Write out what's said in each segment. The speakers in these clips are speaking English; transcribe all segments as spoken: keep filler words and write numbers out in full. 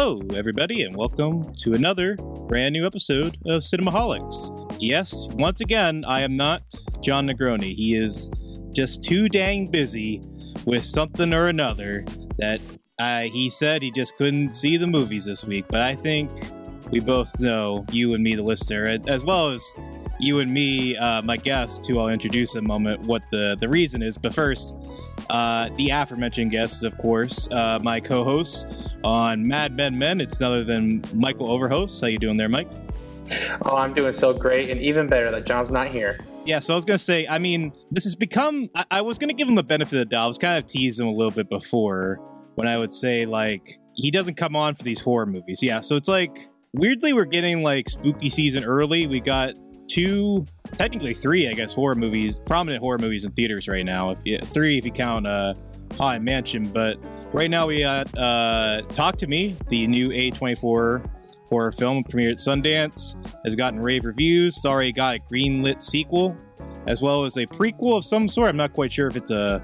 Hello, everybody, and welcome to another brand new episode of Cinemaholics. Yes, once again, I am not John Negroni. He is just too dang busy with something or another that uh, he said he just couldn't see the movies this week. But I think we both know, you and me, the listener, as well as you and me, uh, my guest, who I'll introduce in a moment, what the, the reason is. But first, uh, the aforementioned guests, of course, uh, my co-host on Mad Men Men. It's none other than Michael Overhost. How you doing there, Mike? Oh, I'm doing so great, and even better that John's not here. Yeah, so I was going to say, I mean, this has become, I, I was going to give him the benefit of the doubt. I was kind of teasing him a little bit before when I would say, like, he doesn't come on for these horror movies. Yeah, so it's like, weirdly, we're getting, like, spooky season early. We got two, technically three, I guess, horror movies, prominent horror movies in theaters right now. If you, three if you count uh, Haunted Mansion. But right now we got uh, Talk to Me, the new A twenty-four horror film, premiered at Sundance, has gotten rave reviews. It's already got a greenlit sequel, as well as a prequel of some sort. I'm not quite sure if it's a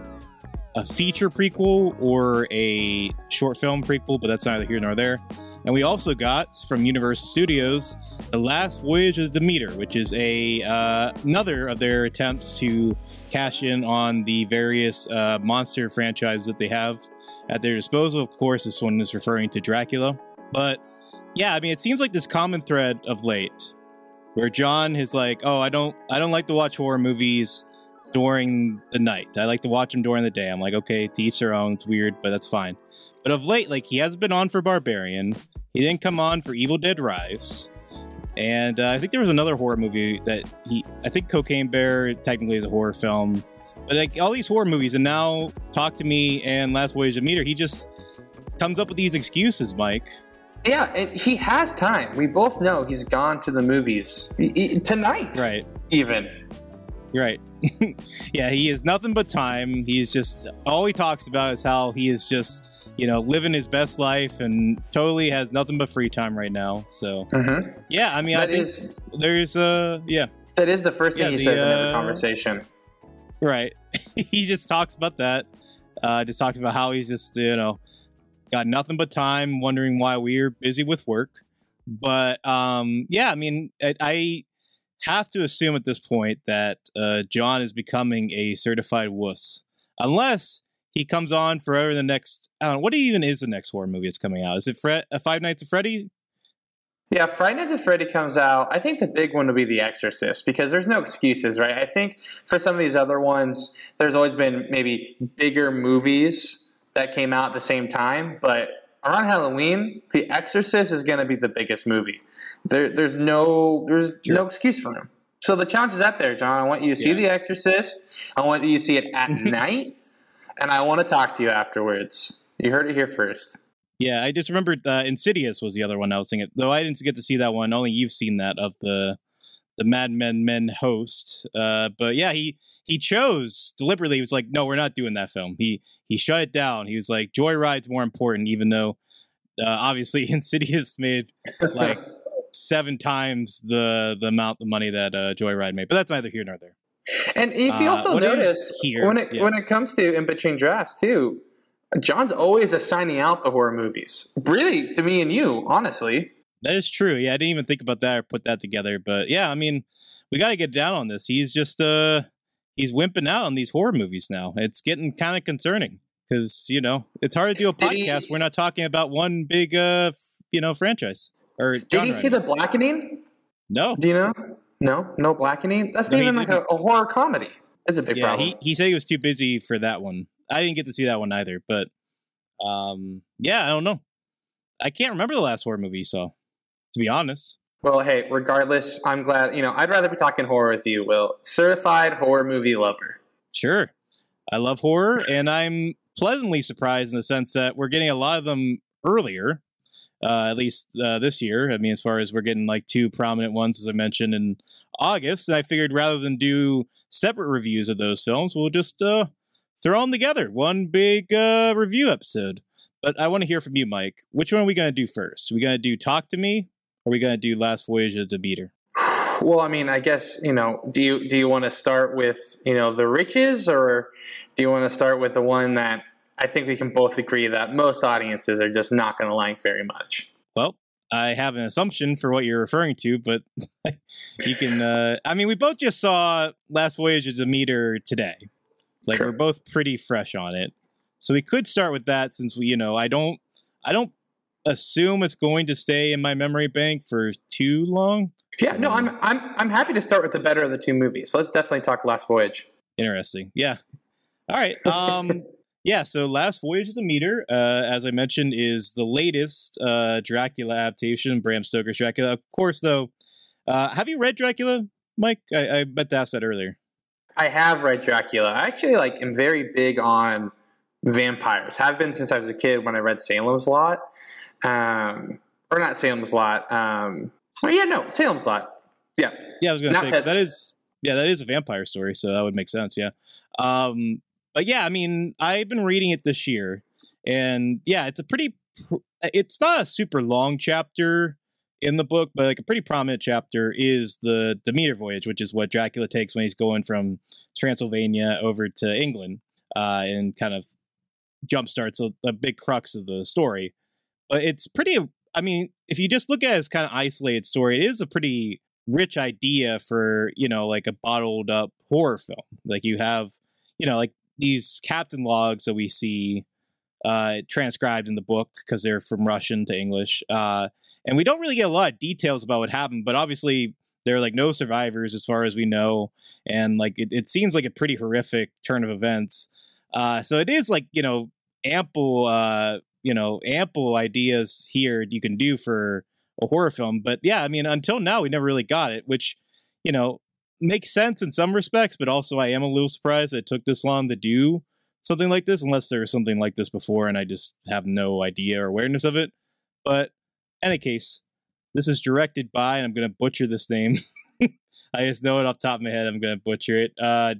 a feature prequel or a short film prequel, but that's neither here nor there. And we also got from Universal Studios The Last Voyage of Demeter, which is a uh, another of their attempts to cash in on the various uh, monster franchises that they have at their disposal. Of course, this one is referring to Dracula. But yeah, I mean, it seems like this common thread of late, where John is like, "Oh, I don't, I don't like to watch horror movies during the night. I like to watch them during the day." I'm like, okay, to each their own. It's weird, but that's fine. But of late, like, he hasn't been on for Barbarian. He didn't come on for Evil Dead Rise. And uh, I think there was another horror movie that he, I think Cocaine Bear technically is a horror film. But like all these horror movies, and now Talk to Me and Last Voyage of Demeter, he just comes up with these excuses, Mike. Yeah, and he has time. We both know he's gone to the movies he, he, tonight. Right. Even. Right. Yeah, he has nothing but time. He's just, all he talks about is how he is just, you know, living his best life and totally has nothing but free time right now. So, mm-hmm. yeah, I mean, that I think is, there's, uh, yeah. That is the first thing yeah, he the, says uh, in every conversation. Right. He just talks about that. Uh, just talks about how he's just, you know, got nothing but time, wondering why we're busy with work. But, um, yeah, I mean, I, I have to assume at this point that uh, John is becoming a certified wuss. Unless he comes on forever the next, I don't know, what even is the next horror movie that's coming out? Is it Fre- uh, Five Nights at Freddy? Yeah, Friday Nights at Freddy comes out. I think the big one will be The Exorcist, because there's no excuses, right? I think for some of these other ones, there's always been maybe bigger movies that came out at the same time, but around Halloween, The Exorcist is going to be the biggest movie. There, there's no, there's sure. no excuse for him. So the challenge is out there, John. I want you to see yeah. The Exorcist. I want you to see it at night, and I want to talk to you afterwards. You heard it here first. Yeah, I just remembered uh, Insidious was the other one I was thinking. Though I didn't get to see that one. Only you've seen that of the the Mad Men Men host. Uh, but yeah, he he chose deliberately. He was like, no, we're not doing that film. He he shut it down. He was like, Joyride's more important, even though uh, obviously Insidious made like seven times the the amount of money that uh, Joyride made. But that's neither here nor there. And if you also uh, notice here, when it yeah. when it comes to in between drafts too, John's always assigning out the horror movies. Really, to me and you, honestly. That is true. Yeah, I didn't even think about that or put that together. But yeah, I mean, we got to get down on this. He's just, uh, he's wimping out on these horror movies now. It's getting kind of concerning because, you know, it's hard to do a podcast. He, We're not talking about one big, uh, you know, franchise. Or did you see The Blackening? No. Do you know? No, no Blackening? That's no, not even like a, a horror comedy. It's a big yeah, problem. He, he said he was too busy for that one. I didn't get to see that one either, but um, yeah, I don't know. I can't remember the last horror movie you saw, to be honest. Well, hey, regardless, I'm glad, you know, I'd rather be talking horror with you, Will. Certified horror movie lover. Sure. I love horror, and I'm pleasantly surprised in the sense that we're getting a lot of them earlier, uh, at least uh, this year. I mean, as far as we're getting like two prominent ones, as I mentioned, in August. And I figured rather than do separate reviews of those films, we'll just uh, throw them together. One big uh, review episode. But I want to hear from you, Mike. Which one are we going to do first? Are we going to do Talk to Me? Or are we going to do Last Voyage of Demeter? Well, I mean, I guess, you know, do you do you want to start with, you know, the riches, or do you want to start with the one that I think we can both agree that most audiences are just not going to like very much. Well, I have an assumption for what you're referring to, but you can, uh, I mean, we both just saw Last Voyage of Demeter today. Like, sure. We're both pretty fresh on it. So we could start with that since we, you know, I don't, I don't assume it's going to stay in my memory bank for too long. Yeah, no, I'm, I'm, I'm happy to start with the better of the two movies. Let's definitely talk Last Voyage. Interesting. Yeah. All right. Um, yeah. So Last Voyage of Demeter, uh, as I mentioned, is the latest uh, Dracula adaptation, Bram Stoker's Dracula. Of course, though, uh, have you read Dracula, Mike? I, I bet to ask that earlier. I have read Dracula. I actually like am very big on vampires. Have been since I was a kid when I read Salem's Lot. Um, or not Salem's Lot. Um, oh yeah, no, Salem's Lot. Yeah. Yeah, I was gonna not say cause that is yeah, that is a vampire story, so that would make sense. Yeah. Um, but yeah, I mean, I've been reading it this year, and yeah, it's a pretty. Pr- it's not a super long chapter in the book, but like a pretty prominent chapter is the Demeter voyage, which is what Dracula takes when he's going from Transylvania over to England, uh, and kind of jumpstarts a, a big crux of the story. But it's pretty. I mean, if you just look at it as kind of isolated story, it is a pretty rich idea for, you know, like a bottled up horror film. Like you have, you know, like these captain logs that we see uh, transcribed in the book because they're from Russian to English. Uh, and we don't really get a lot of details about what happened, but obviously there are like no survivors as far as we know. And like it, it seems like a pretty horrific turn of events. Uh, so it is like, you know, ample, uh, you know, ample ideas here you can do for a horror film. But yeah, I mean, until now, we never really got it, which, you know, makes sense in some respects. But also I am a little surprised that it took this long to do something like this, unless there was something like this before and I just have no idea or awareness of it. But in any case, this is directed by, and I'm going to butcher this name. I just know it off the top of my head. I'm going to butcher it. Uh,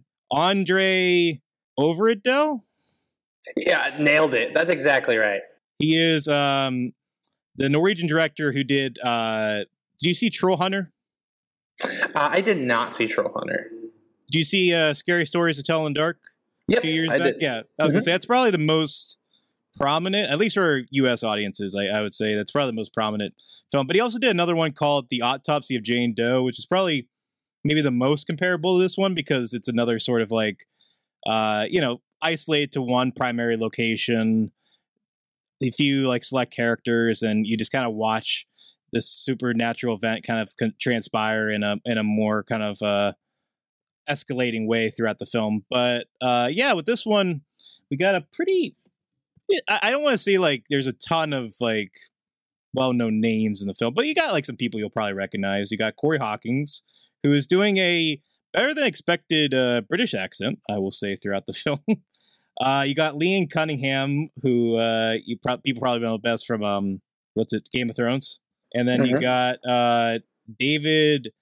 Andre Overidel? Yeah, nailed it. That's exactly right. He is um, the Norwegian director who did. Uh, did you see Troll Hunter? Uh, I did not see Troll Hunter. Did you see uh, Scary Stories to Tell in Dark? Yep, a few years I back? did. Yeah, I was mm-hmm. gonna say that's probably the most prominent, at least for U S audiences. I, I would say that's probably the most prominent film. But he also did another one called The Autopsy of Jane Doe, which is probably maybe the most comparable to this one because it's another sort of like, uh, you know, isolated to one primary location. A few like select characters, and you just kind of watch this supernatural event kind of con- transpire in a in a more kind of uh, escalating way throughout the film. But uh, yeah, with this one, we got a pretty. I, I don't want to say like there's a ton of like well-known names in the film, but you got like some people you'll probably recognize. You got Corey Hawkins, who is doing a better than expected uh, British accent, I will say, throughout the film. Uh, you got Leon Cunningham, who uh, you pro- people probably know best from um, what's it, Game of Thrones, and then mm-hmm. you got uh, David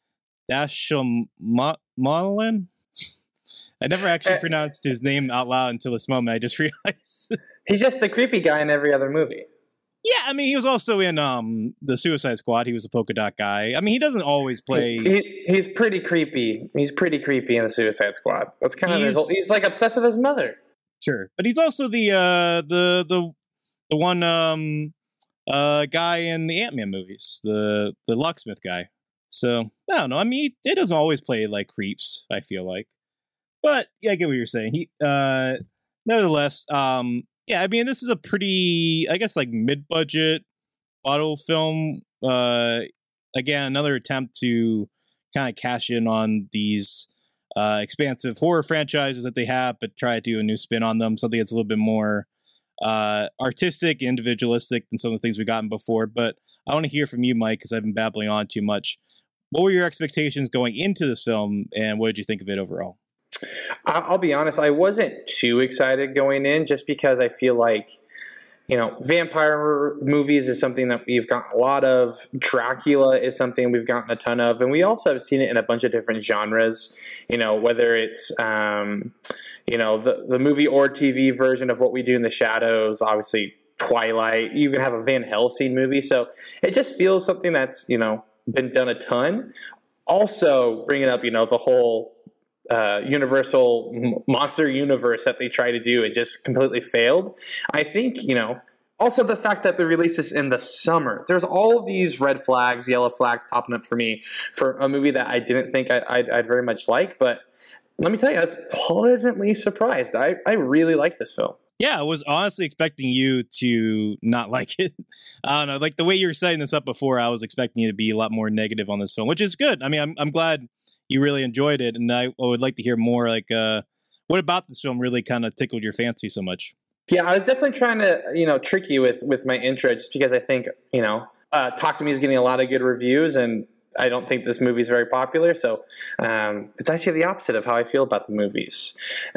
Dashiell-Mollin. I never actually uh, pronounced his name out loud until this moment. I just realized he's just the creepy guy in every other movie. Yeah, I mean, he was also in um, the Suicide Squad. He was a polka dot guy. I mean, he doesn't always play. He, he's pretty creepy. He's pretty creepy in the Suicide Squad. That's kind of his whole, he's like obsessed with his mother. Sure, but he's also the uh, the the the one um, uh, guy in the Ant-Man movies, the the locksmith guy. So I don't know. I mean, he, he doesn't always play like creeps. I feel like, but yeah, I get what you're saying. He, uh, nevertheless, um, yeah. I mean, this is a pretty, I guess, like mid-budget bottle film. Uh, again, another attempt to kind of cash in on these. Uh, expansive horror franchises that they have, but try to do a new spin on them, something that's a little bit more uh, artistic, individualistic than some of the things we've gotten before. But I want to hear from you, Mike, because I've been babbling on too much. What were your expectations going into this film, and what did you think of it overall? I'll be honest, I wasn't too excited going in, just because I feel like, you know, vampire movies is something that we've gotten a lot of. Dracula is something we've gotten a ton of. And we also have seen it in a bunch of different genres, you know, whether it's, um, you know, the, the movie or T V version of What We Do in the Shadows, obviously Twilight, you even have a Van Helsing movie. So it just feels something that's, you know, been done a ton. Also bringing up, you know, the whole uh, universal m- monster universe that they try to do and just completely failed. I think, you know, also the fact that they released this in the summer, there's all these red flags, yellow flags popping up for me for a movie that I didn't think I, I'd, I'd very much like. But let me tell you, I was pleasantly surprised. I, I really like this film. Yeah, I was honestly expecting you to not like it. I don't know, like the way you were setting this up before, I was expecting you to be a lot more negative on this film, which is good. I mean, I'm I'm glad you really enjoyed it, and I, I would like to hear more. Like, uh, what about this film really kind of tickled your fancy so much? Yeah, I was definitely trying to, you know, trick you with with my intro, just because I think, you know, uh, Talk to Me is getting a lot of good reviews, and I don't think this movie is very popular. So um, it's actually the opposite of how I feel about the movies.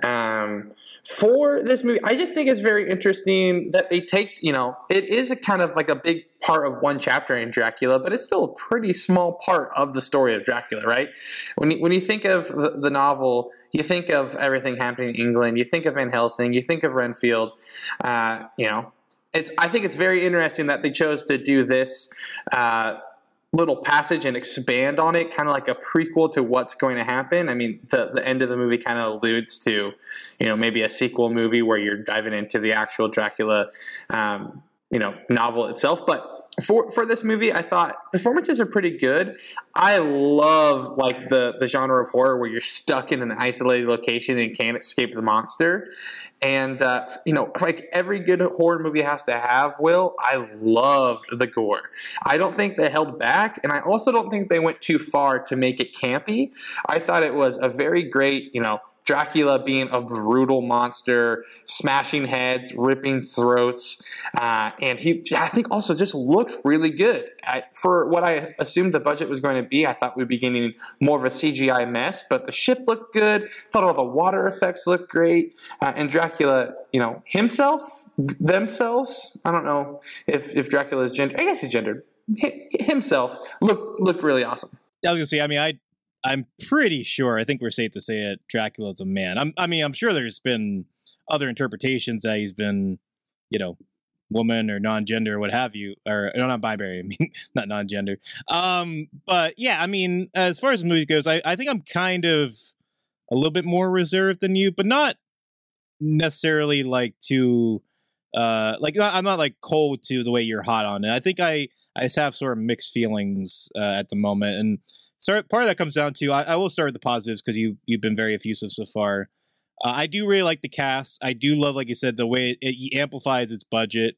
Um, for this movie, I just think it's very interesting that they take, you know, it is a kind of like a big part of one chapter in Dracula, but it's still a pretty small part of the story of Dracula, right? When you, when you think of the, the novel, you think of everything happening in England, you think of Van Helsing, you think of Renfield, uh, you know, it's, I think it's very interesting that they chose to do this uh, little passage and expand on it, kind of like a prequel to what's going to happen. I mean, the, the end of the movie kind of alludes to, you know, maybe a sequel movie where you're diving into the actual Dracula, um, you know, novel itself. But for for this movie, I thought performances are pretty good. I love like the the genre of horror where you're stuck in an isolated location and can't escape the monster. And uh, you know, like every good horror movie has to have, Will, I loved the gore. I don't think they held back, and I also don't think they went too far to make it campy. I thought it was a very great, you know, Dracula being a brutal monster, smashing heads, ripping throats, uh, and he, I think, also just looked really good. I, for what I assumed the budget was going to be, I thought we'd be getting more of a C G I mess, but the ship looked good. Thought all the water effects looked great, uh, and Dracula, you know, himself, themselves. I don't know if if Dracula is gendered. I guess he's gendered. H- himself looked looked really awesome. I was gonna say, I mean, I I'm pretty sure, I think we're safe to say it, Dracula's a man. I'm, I mean, I'm sure there's been other interpretations that he's been, you know, woman or non-gender or what have you, or no, not binary, I mean, not non-gender. Um, but yeah, I mean, as far as the movie goes, I, I think I'm kind of a little bit more reserved than you, but not necessarily like to, uh, like, not, I'm not like cold to the way you're hot on it. I think I, I just have sort of mixed feelings uh, at the moment. And so part of that comes down to, I, I will start with the positives because you, you've been very effusive so far. Uh, I do really like the cast. I do love, like you said, the way it, it amplifies its budget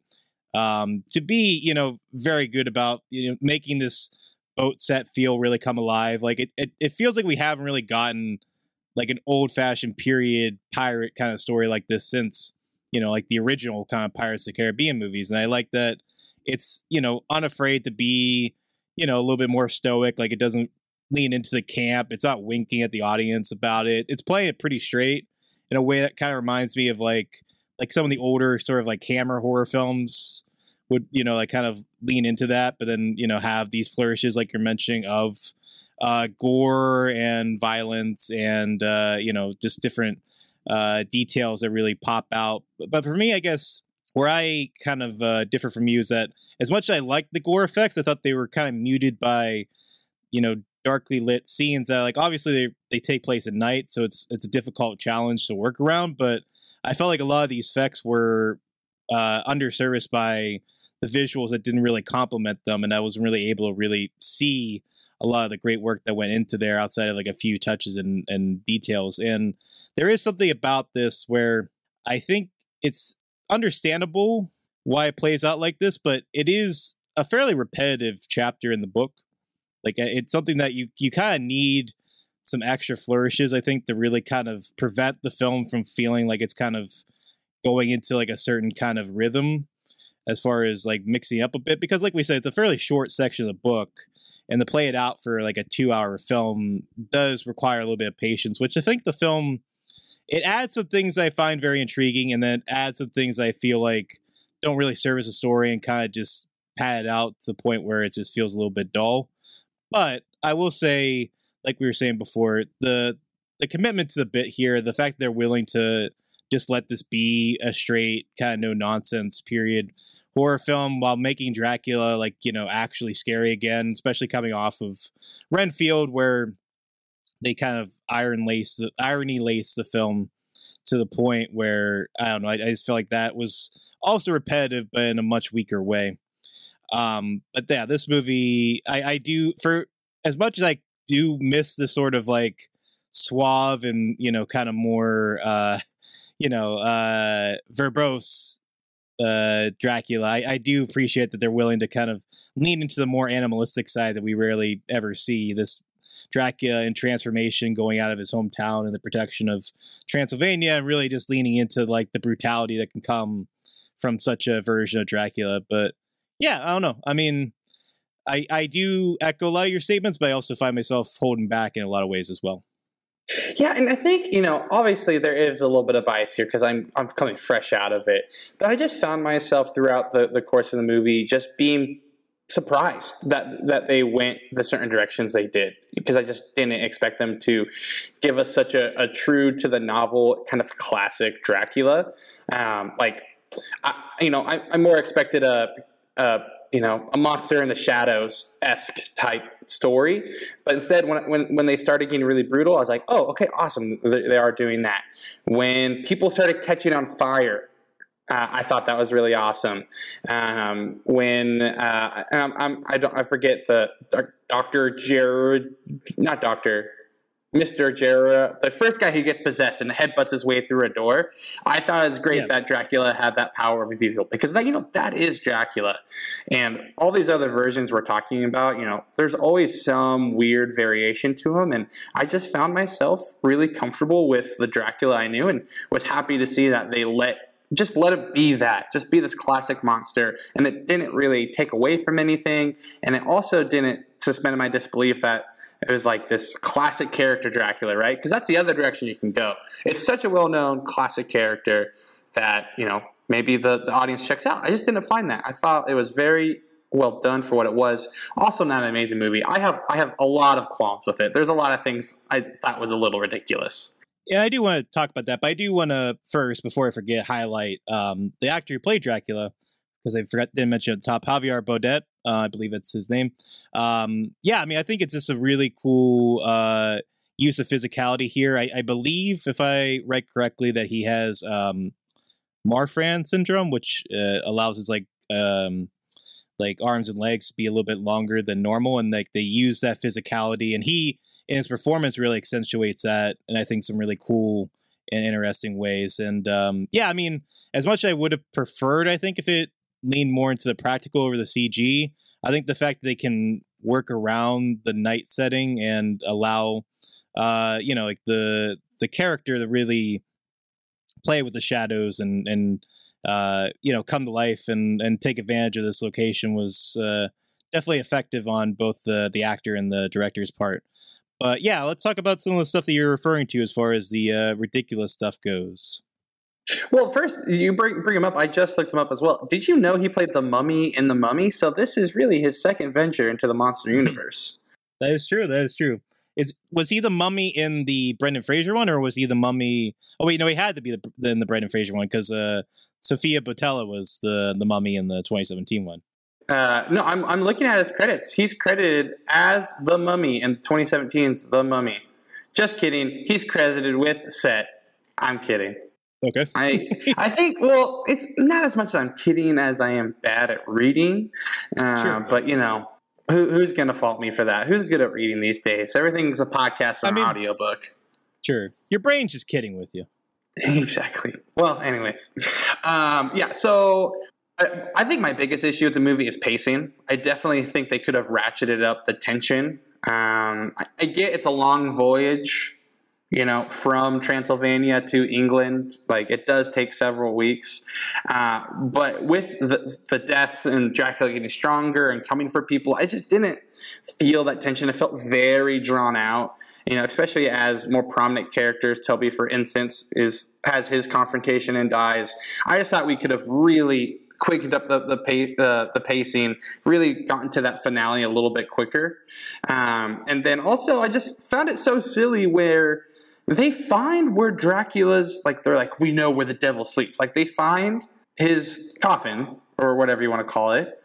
um, to be, you know, very good about, you know, making this boat set feel really come alive. Like it, it, it feels like we haven't really gotten like an old fashioned period pirate kind of story like this since, you know, like the original kind of Pirates of the Caribbean movies. And I like that it's, you know, unafraid to be, you know, a little bit more stoic. Like it doesn't lean into the camp. It's not winking at the audience about it. It's playing it pretty straight in a way that kind of reminds me of like like some of the older sort of like Hammer horror films would, you know, like kind of lean into that, but then, you know, have these flourishes like you're mentioning of uh, gore and violence and, uh, you know, just different uh, details that really pop out. But for me, I guess where I kind of uh, differ from you is that as much as I like the gore effects, I thought they were kind of muted by, you know, darkly lit scenes that, like, obviously they, they take place at night, so it's it's a difficult challenge to work around. But I felt like a lot of these effects were uh, underserviced by the visuals that didn't really complement them, and I wasn't really able to really see a lot of the great work that went into there outside of like a few touches and, and details. And there is something about this where I think it's understandable why it plays out like this, but it is a fairly repetitive chapter in the book. Like it's something that you, you kind of need some extra flourishes, I think, to really kind of prevent the film from feeling like it's kind of going into like a certain kind of rhythm as far as like mixing up a bit. Because like we said, it's a fairly short section of the book, and to play it out for like a two hour film does require a little bit of patience, which I think the film, it adds some things I find very intriguing, and then adds some things I feel like don't really serve as a story and kind of just pad it out to the point where it just feels a little bit dull. But I will say, like we were saying before, the the commitment to the bit here, the fact that they're willing to just let this be a straight kind of no nonsense period horror film while making Dracula like, you know, actually scary again, especially coming off of Renfield, where they kind of iron lace the irony lace the film to the point where I don't know. I, I just feel like that was also repetitive, but in a much weaker way. Um, but yeah, this movie, I, I do for as much as I do miss the sort of like suave and you know kind of more uh, you know uh, verbose uh, Dracula. I, I do appreciate that they're willing to kind of lean into the more animalistic side that we rarely ever see. This Dracula in transformation, going out of his hometown and the protection of Transylvania, and really just leaning into like the brutality that can come from such a version of Dracula. But yeah, I don't know. I mean, I I do echo a lot of your statements, but I also find myself holding back in a lot of ways as well. Yeah, and I think, you know, obviously there is a little bit of bias here because I'm I'm coming fresh out of it. But I just found myself throughout the, the course of the movie just being surprised that that they went the certain directions they did, because I just didn't expect them to give us such a, a true to the novel kind of classic Dracula. Um, like, I, you know, I, I more expected a, a you know, a monster in the shadows-esque type story. But instead, when when when they started getting really brutal, I was like, oh, okay, awesome. They, they are doing that. When people started catching on fire, uh, I thought that was really awesome. Um, when uh, I'm, I'm, I don't I forget the Doctor Jared, not Doctor. Mister Jera, the first guy who gets possessed and headbutts his way through a door. I thought it was great yeah. that Dracula had that power over people, because that, you know, that is Dracula. And all these other versions we're talking about, you know, there's always some weird variation to them. And I just found myself really comfortable with the Dracula I knew, and was happy to see that they let just let it be that, just be this classic monster. And it didn't really take away from anything. And it also didn't suspend my disbelief that it was like this classic character Dracula, right? Because that's the other direction you can go. It's such a well-known classic character that, you know, maybe the, the audience checks out. I just didn't find that. I thought it was very well done for what it was. Also not an amazing movie. I have I have a lot of qualms with it. There's a lot of things I thought was a little ridiculous. Yeah, I do want to talk about that, but I do want to first, before I forget, highlight um, the actor who played Dracula, because I forgot didn't mention at the top, Javier Bodet. Uh, I believe it's his name. Um, yeah, I mean, I think it's just a really cool uh, use of physicality here. I, I believe, if I read correctly, that he has um, Marfan syndrome, which uh, allows his like um, like arms and legs to be a little bit longer than normal, and like they use that physicality, and he in his performance really accentuates that, and I think some really cool and interesting ways. And um, yeah, I mean, as much as I would have preferred, I think if it lean more into the practical over the C G. I think the fact that they can work around the night setting and allow, uh, you know, like the the character to really play with the shadows and and uh, you know, come to life and and take advantage of this location was uh, definitely effective on both the the actor and the director's part. But yeah, let's talk about some of the stuff that you're referring to as far as the uh, ridiculous stuff goes. Well, first, you bring bring him up. I just looked him up as well. Did you know he played the Mummy in The Mummy? So this is really his second venture into the monster universe. That is true. That is true. Is was he the Mummy in the Brendan Fraser one, or was he the Mummy? Oh wait, no, he had to be the, in the Brendan Fraser one, because uh, Sophia Botella was the the Mummy in the twenty seventeen one. Uh, no, I'm I'm looking at his credits. He's credited as the Mummy in twenty seventeen's The Mummy. Just kidding. He's credited with Set. I'm kidding. Okay. I I think, well, it's not as much that I'm kidding as I am bad at reading. Uh, sure. But, you know, who, who's going to fault me for that? Who's good at reading these days? Everything's a podcast or I an mean, audiobook. Sure. Your brain's just kidding with you. Exactly. Well, anyways. Um, yeah, so I, I think my biggest issue with the movie is pacing. I definitely think they could have ratcheted up the tension. Um, I, I get it's a long voyage, you know, from Transylvania to England. Like, it does take several weeks. Uh, but with the, the deaths and Dracula getting stronger and coming for people, I just didn't feel that tension. It felt very drawn out, you know, especially as more prominent characters. Toby, for instance, is has his confrontation and dies. I just thought we could have really quickened up the the, pace, uh, the pacing, really gotten to that finale a little bit quicker. Um, and then also, I just found it so silly where they find where Dracula's, like, they're like, we know where the devil sleeps. Like, they find his coffin, or whatever you want to call it,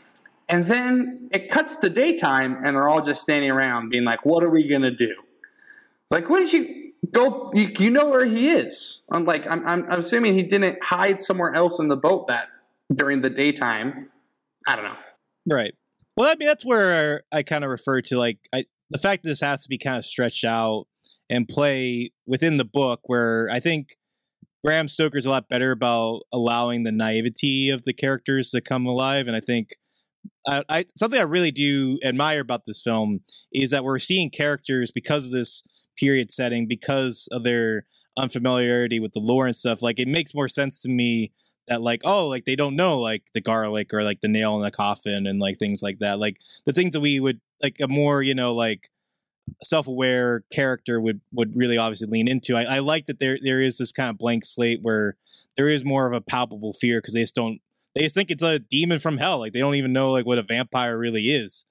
and then it cuts to daytime, and they're all just standing around being like, what are we going to do? Like, what did you go? You, you know where he is. I'm like, I'm, I'm, I'm assuming he didn't hide somewhere else in the boat that during the daytime. I don't know. Right. Well, I mean, that's where I kind of refer to like I, the fact that this has to be kind of stretched out and play within the book, where I think Bram Stoker's a lot better about allowing the naivety of the characters to come alive. And I think I, I something I really do admire about this film is that we're seeing characters because of this period setting, because of their unfamiliarity with the lore and stuff. Like, it makes more sense to me that like, oh, like they don't know like the garlic or like the nail in the coffin and like things like that. Like the things that we would like a more, you know, like self-aware character would would really obviously lean into. I, I like that there there is this kind of blank slate where there is more of a palpable fear because they just don't they just think it's a demon from hell. Like they don't even know like what a vampire really is.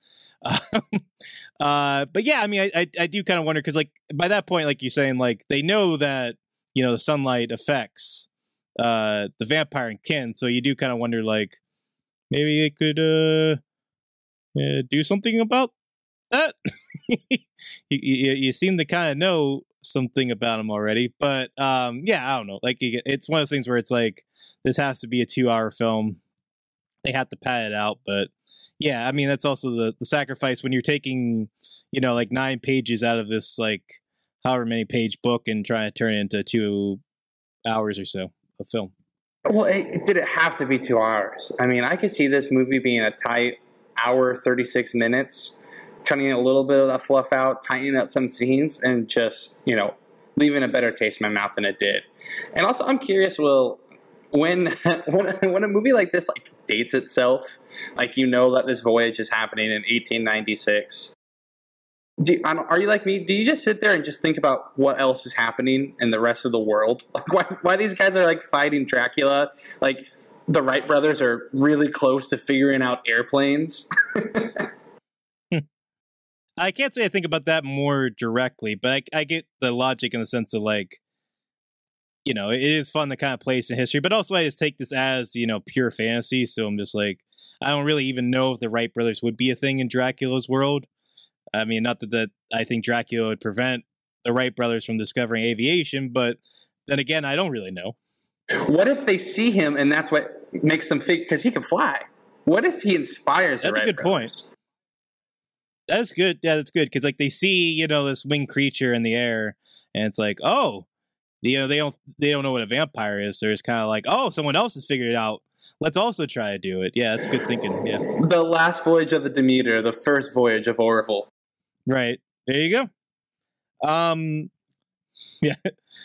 uh, but yeah, I mean, I I, I do kind of wonder because like by that point, like you're saying, like they know that you know the sunlight affects uh the vampire and kin, so you do kind of wonder like maybe they could uh, uh do something about that. you, you, you seem to kind of know something about him already, but um yeah, I don't know, like it's one of those things where it's like this has to be a two hour film, they have to pad it out. But yeah, I mean that's also the the sacrifice when you're taking you know like nine pages out of this like however many page book and trying to turn it into two hours or so of film. Well, it, did it have to be two hours? I mean, I could see this movie being a tight hour, thirty-six minutes, cutting a little bit of that fluff out, tightening up some scenes, and just, you know, leaving a better taste in my mouth than it did. And also, I'm curious, Will, when when, when a movie like this like dates itself, like you know that this voyage is happening in eighteen ninety-six, do, are you like me? Do you just sit there and just think about what else is happening in the rest of the world? Like why, why these guys are like fighting Dracula? Like the Wright brothers are really close to figuring out airplanes. I can't say I think about that more directly, but I, I get the logic in the sense of like, you know, it is fun to kind of place in history, but also I just take this as, you know, pure fantasy. So I'm just like, I don't really even know if the Wright brothers would be a thing in Dracula's world. I mean, not that, that I think Dracula would prevent the Wright brothers from discovering aviation, but then again, I don't really know. What if they see him and that's what makes them think, because he can fly? What if he inspires the That's Wright a good brothers? point. That's good. Yeah, that's good. Because like they see, you know, this winged creature in the air, and it's like, oh, you know, they don't they don't know what a vampire is. So it's kind of like, oh, someone else has figured it out. Let's also try to do it. Yeah, that's good thinking. Yeah. The last voyage of the Demeter, the first voyage of Orville. Right. There you go. Um, yeah.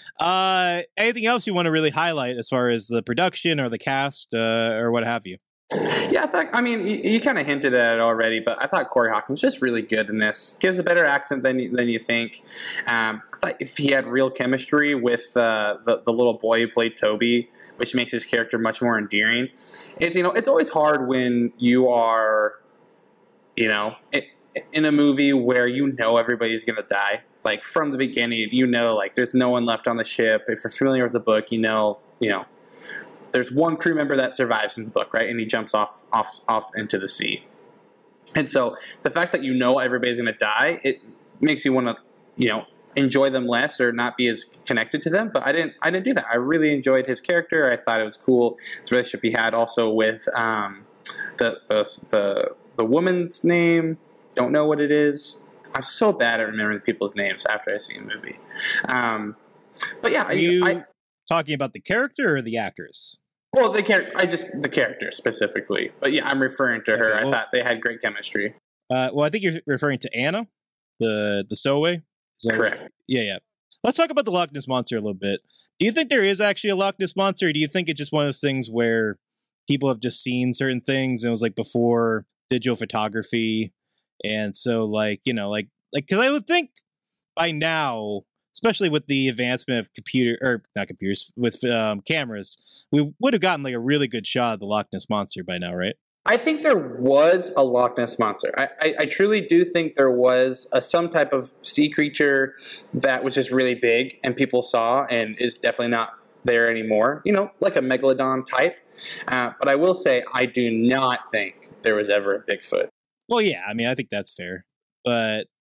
Uh, anything else you want to really highlight as far as the production or the cast uh, or what have you? Yeah, I thought, I mean, you, you kind of hinted at it already, but I thought Corey Hawkins was just really good in this. Gives a better accent than you, than you think. Um, I thought if he had real chemistry with uh, the the little boy who played Toby, which makes his character much more endearing. It's you know it's always hard when you are, you know, it, in a movie where you know everybody's gonna die. Like from the beginning, you know, like there's no one left on the ship. If you're familiar with the book, you know, you know. There's one crew member that survives in the book, right? And he jumps off off off into the sea. And so the fact that you know everybody's going to die, it makes you want to, you know, enjoy them less or not be as connected to them. But I didn't I didn't do that. I really enjoyed his character. I thought it was cool. This relationship he had also with um, the, the the the woman's name. Don't know what it is. I'm so bad at remembering people's names after I see a movie. Um, but yeah, Are you I, talking about the character or the actress? Well, the character, I just the character specifically, but yeah, I'm referring to her. Okay, well, I thought they had great chemistry. Uh, well, I think you're referring to Anna, the the stowaway. Is that Correct. Right? Yeah, yeah. Let's talk about the Loch Ness Monster a little bit. Do you think there is actually a Loch Ness Monster, or do you think it's just one of those things where people have just seen certain things and it was like before digital photography, and so like you know like like because I would think by now, especially with the advancement of computer or not computers with um, cameras, we would have gotten like a really good shot of the Loch Ness Monster by now, right? I think there was a Loch Ness Monster. I, I, I truly do think there was a, some type of sea creature that was just really big and people saw and is definitely not there anymore. You know, like a megalodon type. Uh, but I will say I do not think there was ever a Bigfoot. Well, yeah, I mean, I think that's fair. But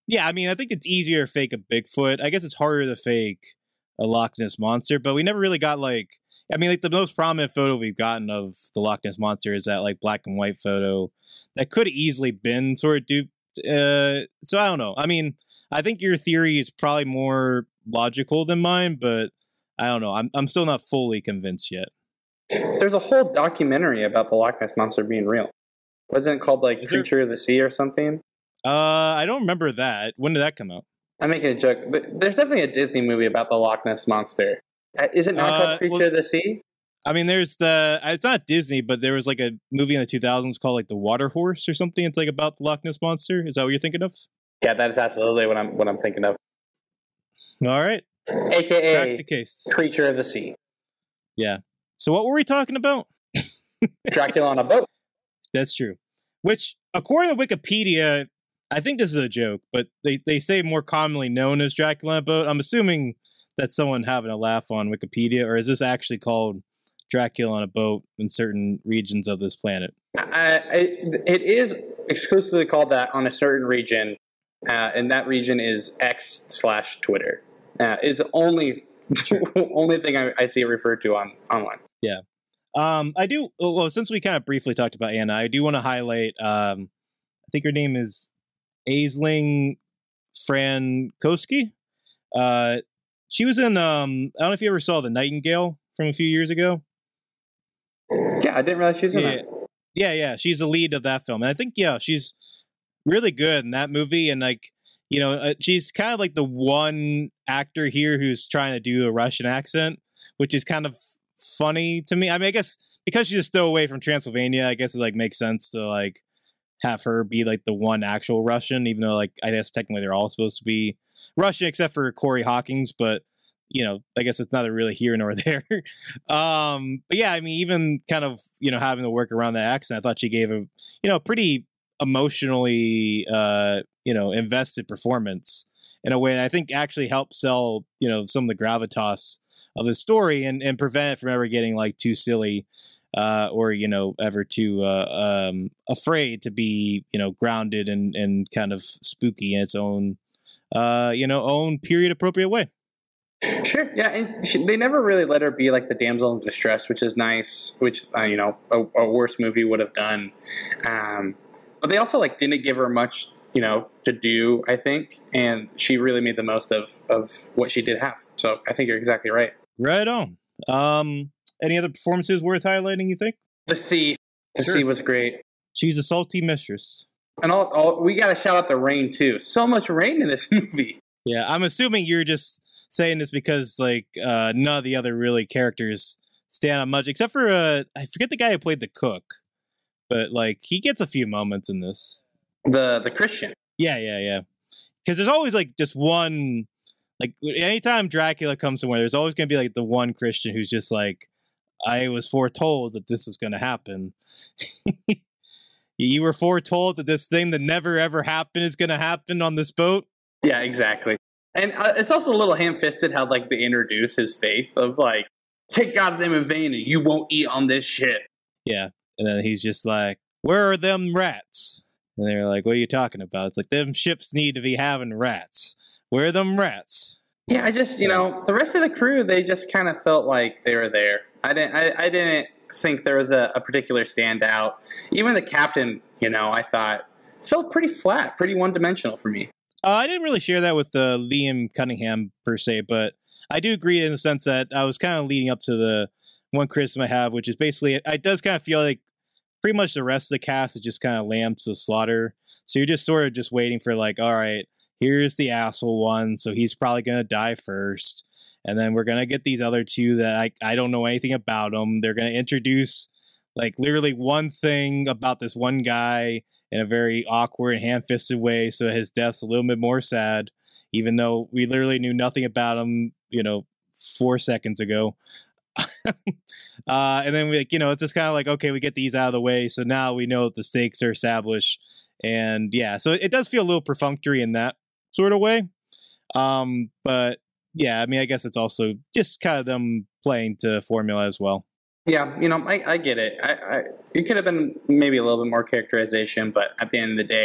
Yeah, I mean, I think it's easier to fake a Bigfoot. I guess it's harder to fake a Loch Ness Monster, but we never really got like, I mean, like the most prominent photo we've gotten of the Loch Ness Monster is that like black and white photo that could have easily been sort of duped. Uh, so I don't know. I mean, I think your theory is probably more logical than mine, but I don't know. I'm I'm still not fully convinced yet. There's a whole documentary about the Loch Ness Monster being real. Wasn't it called like Is there- Creature of the Sea or something? Uh, I don't remember that. When did that come out? I'm making a joke, but there's definitely a Disney movie about the Loch Ness Monster. Uh, Is it not Uh, called Creature well- of the Sea? I mean, there's the, it's not Disney, but there was like a movie in the two thousands called like The Water Horse or something. It's like about the Loch Ness Monster. Is that what you're thinking of? Yeah, that is absolutely what I'm what I'm thinking of. All right. Crack A K the A case. Creature of the Sea. Yeah. So what were we talking about? Dracula on a boat. That's true. Which, according to Wikipedia, I think this is a joke, but they, they say more commonly known as Dracula on a boat. I'm assuming that's someone having a laugh on Wikipedia, or is this actually called Dracula on a boat in certain regions of this planet? I, I, it is exclusively called that on a certain region, uh, and that region is X slash Twitter. Uh, is the only only thing I, I see it referred to on online. Yeah. Um, I do. Well, since we kind of briefly talked about Anna, I do want to highlight. Um, I think her name is Aisling Frankowski. Uh, she was in. Um, I don't know if you ever saw The Nightingale from a few years ago. Yeah, I didn't realize she was in Yeah, that. yeah, yeah. She's the lead of that film, and I think yeah, she's really good in that movie. And like, you know, uh, she's kind of like the one actor here who's trying to do a Russian accent, which is kind of funny to me. I mean, I guess because she's a stowaway from Transylvania, I guess it like makes sense to like have her be like the one actual Russian, even though like I guess technically they're all supposed to be Russian except for Corey Hawkins, but you know, I guess it's neither really here nor there. um, but yeah, I mean, even kind of, you know, having to work around that accent, I thought she gave a, you know, pretty emotionally, uh, you know, invested performance in a way that I think actually helped sell, you know, some of the gravitas of the story and, and prevent it from ever getting like too silly, uh, or, you know, ever too, uh, um, afraid to be, you know, grounded and, and kind of spooky in its own, uh, you know, own period appropriate way. Sure, yeah, and she, they never really let her be like the damsel in distress, which is nice. Which uh, you know, a, a worse movie would have done. Um, but they also like didn't give her much, you know, to do. I think, and she really made the most of of what she did have. So I think you're exactly right. Right on. Um, any other performances worth highlighting, you think? The Sea, the Sure. Sea was great, She's a salty mistress. and all, all we got to shout out the rain too. So much rain in this movie. Yeah, I'm assuming you're just saying this because like uh, none of the other really characters stand out much, except for uh, I forget the guy who played the cook, but like he gets a few moments in this. The the Christian. Yeah, yeah, yeah. Because there's always like just one. Like anytime Dracula comes somewhere, there's always going to be like the one Christian who's just like, I was foretold that this was going to happen. You were foretold that this thing that never ever happened is going to happen on this boat. Yeah, exactly. And uh, it's also a little ham-fisted how like they introduce his faith of like, take God's name in vain and you won't eat on this ship. Yeah. And then he's just like, where are them rats? And they're like, what are you talking about? It's like, them ships need to be having rats. Where are them rats? Yeah, I just, you know, the rest of the crew, they just kind of felt like they were there. I didn't, I, I didn't think there was a, a particular standout. Even the captain, you know, I thought felt pretty flat, pretty one-dimensional for me. Uh, I didn't really share that with uh, Liam Cunningham per se, but I do agree in the sense that I was kind of leading up to the one criticism I have, which is basically it does kind of feel like pretty much the rest of the cast is just kind of lambs to slaughter. So you're just sort of just waiting for like, all right, here's the asshole one, so he's probably gonna die first, and then we're gonna get these other two that I I don't know anything about them. They're gonna introduce like literally one thing about this one guy in a very awkward and ham-fisted way, so his death's a little bit more sad, even though we literally knew nothing about him, you know, four seconds ago. uh, and then we, like, you know, it's just kind of like, okay, we get these out of the way, so now we know that the stakes are established, and yeah, so it does feel a little perfunctory in that sort of way. Um, but yeah, I mean, I guess it's also just kind of them playing to formula as well. Yeah, you know, I, I get it. I, I, it could have been maybe a little bit more characterization, but at the end of the day,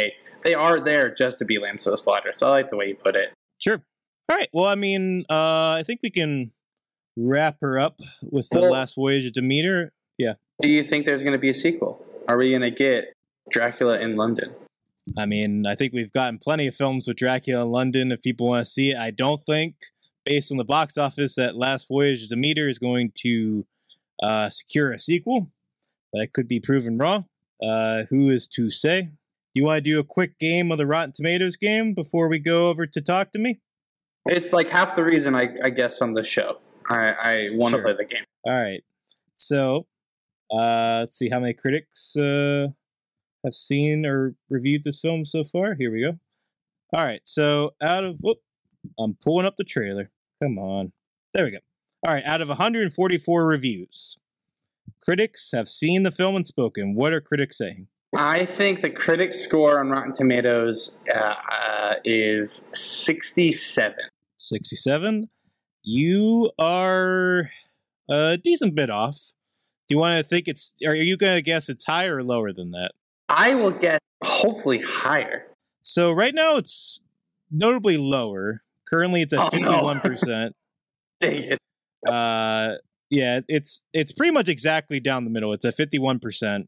they are there just to be lambs to the slaughter. So I like the way you put it. Sure. All right. Well, I mean, uh, I think we can wrap her up with The Well- Last Voyage of Demeter. Yeah. Do you think there's going to be a sequel? Are we going to get Dracula in London? I mean, I think we've gotten plenty of films with Dracula in London if people want to see it. I don't think, based on the box office, that Last Voyage of Demeter is going to uh, secure a sequel. That could be proven wrong. Uh, who is to say? Do you want to do a quick game of the Rotten Tomatoes game before we go over to Talk to Me? It's like half the reason I, I guess on the show. I, I want to Sure. play the game. All right. So, uh, let's see how many critics uh, have seen or reviewed this film so far. Here we go. All right. So, out of, whoop, I'm pulling up the trailer. Come on. There we go. All right. Out of one hundred forty-four reviews, critics have seen the film and spoken. What are critics saying? I think the critic score on Rotten Tomatoes uh, uh, is sixty-seven. sixty-seven. You are a decent bit off. Do you want to think it's, are you going to guess it's higher or lower than that? I will get hopefully higher. So right now it's notably lower. Currently it's at Oh, no. fifty-one percent. Dang it. Uh, yeah, it's it's pretty much exactly down the middle. It's at fifty-one percent.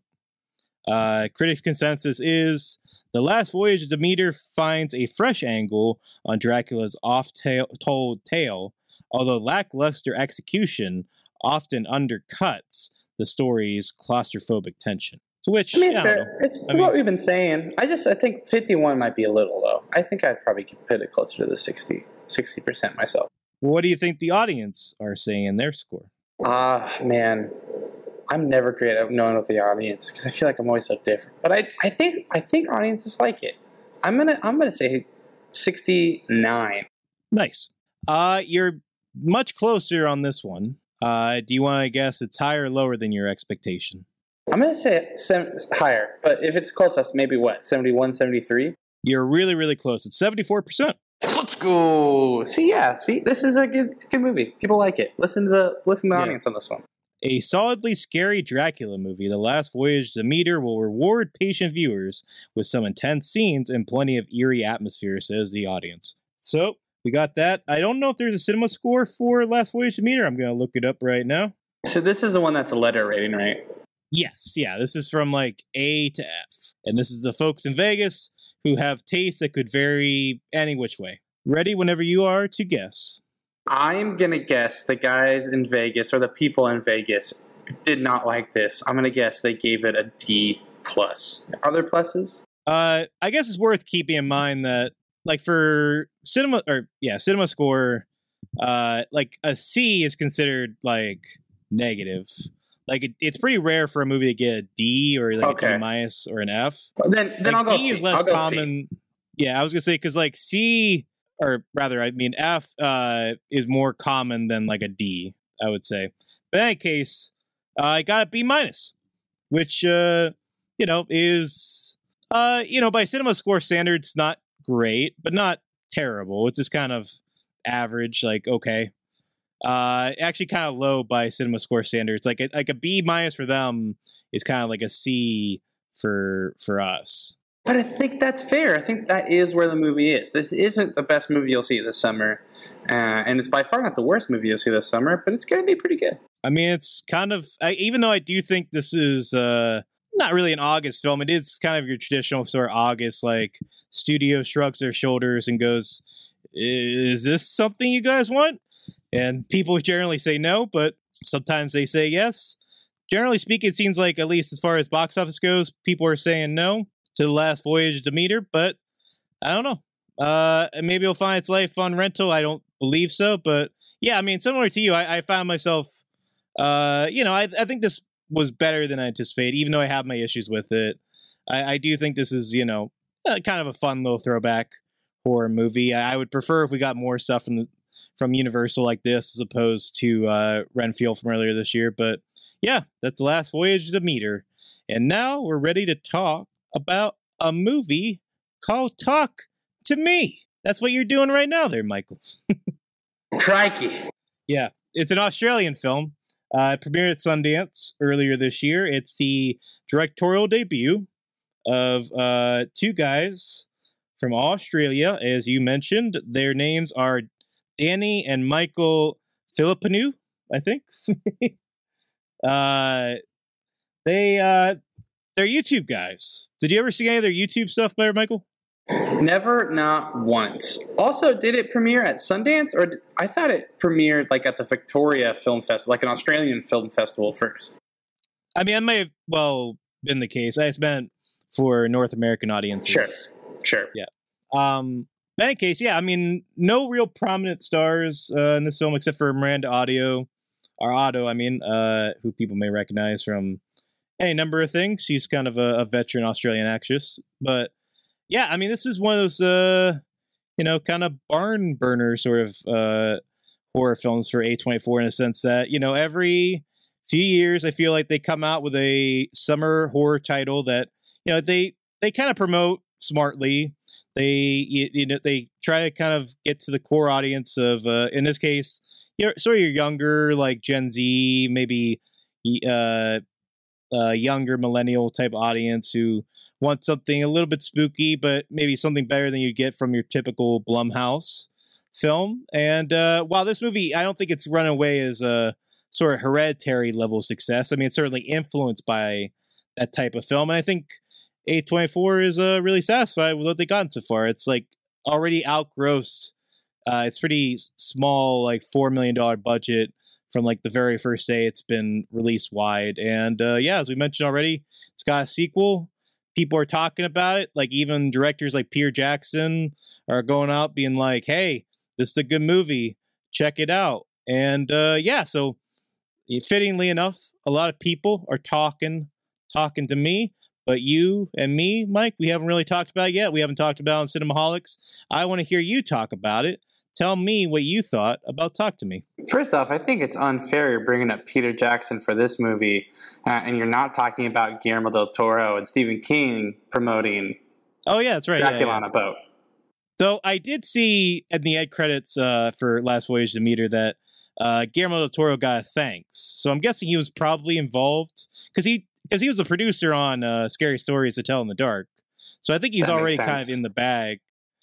Uh, critics' consensus is The Last Voyage of Demeter finds a fresh angle on Dracula's oft-told tale, although lackluster execution often undercuts the story's claustrophobic tension. To which, I mean, it's I don't fair. know. It's I what mean- we've been saying. I just I think fifty-one might be a little low. I think I'd probably put it closer to the sixty, sixty percent myself. Well, what do you think the audience are saying in their score? Ah, man. I'm never great at knowing what the audience because I feel like I'm always so different. But I I think I think audiences like it. I'm gonna I'm gonna say sixty-nine. Nice. Uh, you're much closer on this one. Uh, do you want to guess it's higher or lower than your expectation? I'm gonna say seven, higher, but if it's close, that's maybe what seventy-one, seventy-three. You're really, really close. It's seventy-four percent. Let's go. See, yeah, see, this is a good good movie. People like it. Listen to the listen to the Yeah. audience on this one. A solidly scary Dracula movie, The Last Voyage of Demeter will reward patient viewers with some intense scenes and plenty of eerie atmosphere, says the audience. So, we got that. I don't know if there's a cinema score for Last Voyage of Demeter. I'm going to look it up right now. So this is the one that's a letter rating, right? Yes, yeah, this is from like A to F. And this is the folks in Vegas who have tastes that could vary any which way. Ready whenever you are to guess. I'm gonna guess the guys in Vegas or the people in Vegas did not like this. I'm gonna guess they gave it a D plus. Are there pluses? Uh, I guess it's worth keeping in mind that, like, for cinema, or yeah, cinema score, uh, like a C is considered like negative. Like, it, it's pretty rare for a movie to get a D or like a Okay. D minus or an F. Well, then then Like, I'll go D C. is less I'll go C. common. Yeah, I was gonna say because like C, or rather, I mean F, uh, is more common than like a D. I would say. But in any case, uh, I got a B minus, which uh, you know is uh, you know by cinema score standards not great, but not terrible. It's just kind of average, like okay. Uh, actually, kind of low by cinema score standards. Like a, like a B minus for them is kind of like a C for for us. But I think that's fair. I think that is where the movie is. This isn't the best movie you'll see this summer, uh, and it's by far not the worst movie you'll see this summer. But it's going to be pretty good. I mean, it's kind of I, even though I do think this is uh, not really an August film. It is kind of your traditional sort of August, like studio shrugs their shoulders and goes, "Is this something you guys want?" And people generally say no, but sometimes they say yes. Generally speaking, it seems like, at least as far as box office goes, people are saying no to The Last Voyage of Demeter, but I don't know. Uh, maybe it'll find its life on rental. I don't believe so, but yeah, I mean, similar to you, I, I found myself, uh, you know, I, I think this was better than I anticipated, even though I have my issues with it. I, I do think this is, you know, uh, kind of a fun little throwback horror movie. I, I would prefer if we got more stuff from the from Universal like this as opposed to uh, Renfield from earlier this year. But yeah, that's The Last Voyage of Demeter. And now we're ready to talk about a movie called Talk to Me. That's what you're doing right now there, Michael. Crikey. Yeah, it's an Australian film. Uh, it premiered at Sundance earlier this year. It's the directorial debut of uh, two guys from Australia, as you mentioned. Their names are Danny and Michael Filipinu, I think. uh, they uh, they're YouTube guys. Did you ever see any of their YouTube stuff, there, Michael? Never, not once. Also, did it premiere at Sundance, or did, I thought it premiered like at the Victoria Film Festival, like an Australian film festival first. I mean, it may have well been the case. I just meant for North American audiences. Sure, sure. Yeah. Um. In any case, yeah. I mean, no real prominent stars uh, in this film except for Miranda Otto, or Otto. I mean, uh, who people may recognize from any number of things. She's kind of a, a veteran Australian actress, but. Yeah, I mean, this is one of those, uh, you know, kind of barn burner sort of uh, horror films for A twenty-four in a sense that, you know, every few years I feel like they come out with a summer horror title that, you know, they they kind of promote smartly. They, you, you know, they try to kind of get to the core audience of, uh, in this case, you know, sort of your younger, like Gen Z, maybe uh, uh, younger millennial type audience who want something a little bit spooky, but maybe something better than you get from your typical Blumhouse film. And uh, while this movie, I don't think it's run away as a sort of Hereditary level success. I mean, it's certainly influenced by that type of film. And I think A twenty-four is uh, really satisfied with what they've gotten so far. It's like already outgrossed. Uh, it's pretty small, like four million dollars budget from like the very first day it's been released wide. And uh, yeah, as we mentioned already, it's got a sequel. People are talking about it. Like even directors like Peter Jackson are going out being like, hey, this is a good movie. Check it out. And uh, yeah, so fittingly enough, a lot of people are talking, talking to me. But you and me, Mike, we haven't really talked about it yet. We haven't talked about it on Cinemaholics. I want to hear you talk about it. Tell me what you thought about Talk to Me. First off, I think it's unfair you're bringing up Peter Jackson for this movie, uh, and you're not talking about Guillermo del Toro and Stephen King promoting Oh, yeah, that's right. Dracula yeah, yeah. on a boat. So I did see in the end credits uh, for Last Voyage to Meter that uh, Guillermo del Toro got a thanks. So I'm guessing he was probably involved because he because he was a producer on uh, Scary Stories to Tell in the Dark. So I think he's That makes already sense. kind of in the bag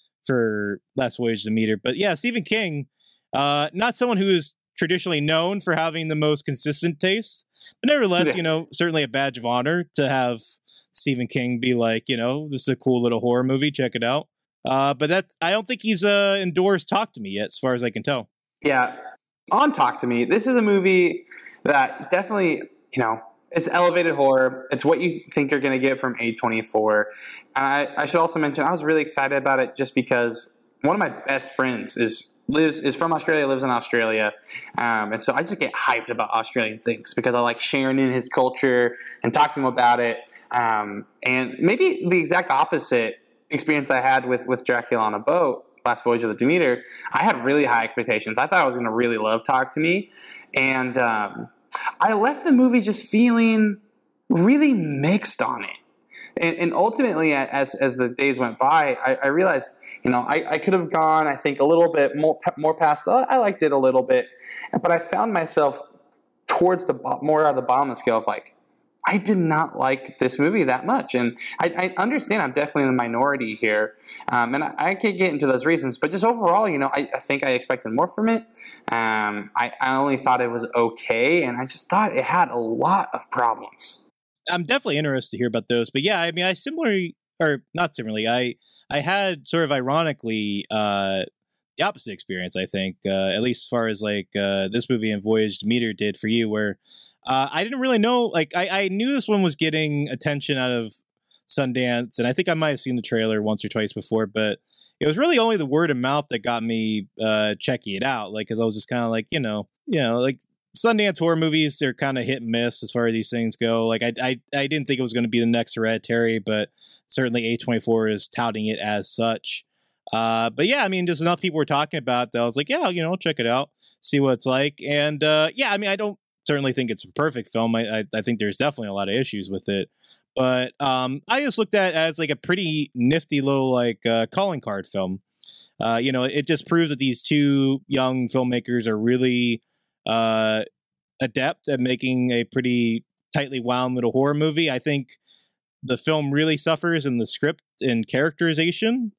for Last Voyage to Meter. But yeah, Stephen King, uh, not someone who is traditionally known for having the most consistent taste, but nevertheless, Yeah. you know, certainly a badge of honor to have Stephen King be like, you know, this is a cool little horror movie, check it out. Uh, but that I don't think he's uh, endorsed Talk to Me yet, as far as I can tell. Yeah, on Talk to Me, this is a movie that definitely, you know, it's elevated horror. It's what you think you're going to get from A twenty-four. And I, I should also mention, I was really excited about it just because one of my best friends is lives is from Australia, lives in Australia. Um, and so I just get hyped about Australian things because I like sharing in his culture and talking to him about it. Um, and maybe the exact opposite experience I had with, with Dracula on a Boat, Last Voyage of the Demeter, I had really high expectations. I thought I was going to really love Talk to Me. And um, I left the movie just feeling really mixed on it. And, and ultimately, as as the days went by, I, I realized, you know, I, I could have gone, I think, a little bit more more past, oh, I liked it a little bit. But I found myself towards the bo- more on the bottom of the scale of like, I did not like this movie that much. And I, I understand I'm definitely in the minority here. Um, and I, I could get into those reasons. But just overall, you know, I, I think I expected more from it. Um, I, I only thought it was okay. And I just thought it had a lot of problems. I'm definitely interested to hear about those. But yeah, I mean, I similarly, or not similarly, I, I had sort of ironically uh, the opposite experience, I think, uh, at least as far as like uh, this movie and Voyage to Meter did for you, where Uh, I didn't really know, like, I, I knew this one was getting attention out of Sundance, and I think I might have seen the trailer once or twice before, but it was really only the word of mouth that got me uh, checking it out, like, because I was just kind of like, you know, you know, like, Sundance horror movies, they're kind of hit and miss as far as these things go. Like, I, I, I didn't think it was going to be the next Hereditary, but certainly A twenty-four is touting it as such. Uh, but yeah, I mean, just enough people were talking about that. I was like, yeah, you know, I'll check it out, see what it's like. And uh, yeah, I mean, I don't certainly think it's a perfect film. I, I, I think there's definitely a lot of issues with it. But um, I just looked at it as like a pretty nifty little like uh, calling card film. Uh, you know, it just proves that these two young filmmakers are really uh, adept at making a pretty tightly wound little horror movie. I think the film really suffers in the script and characterization,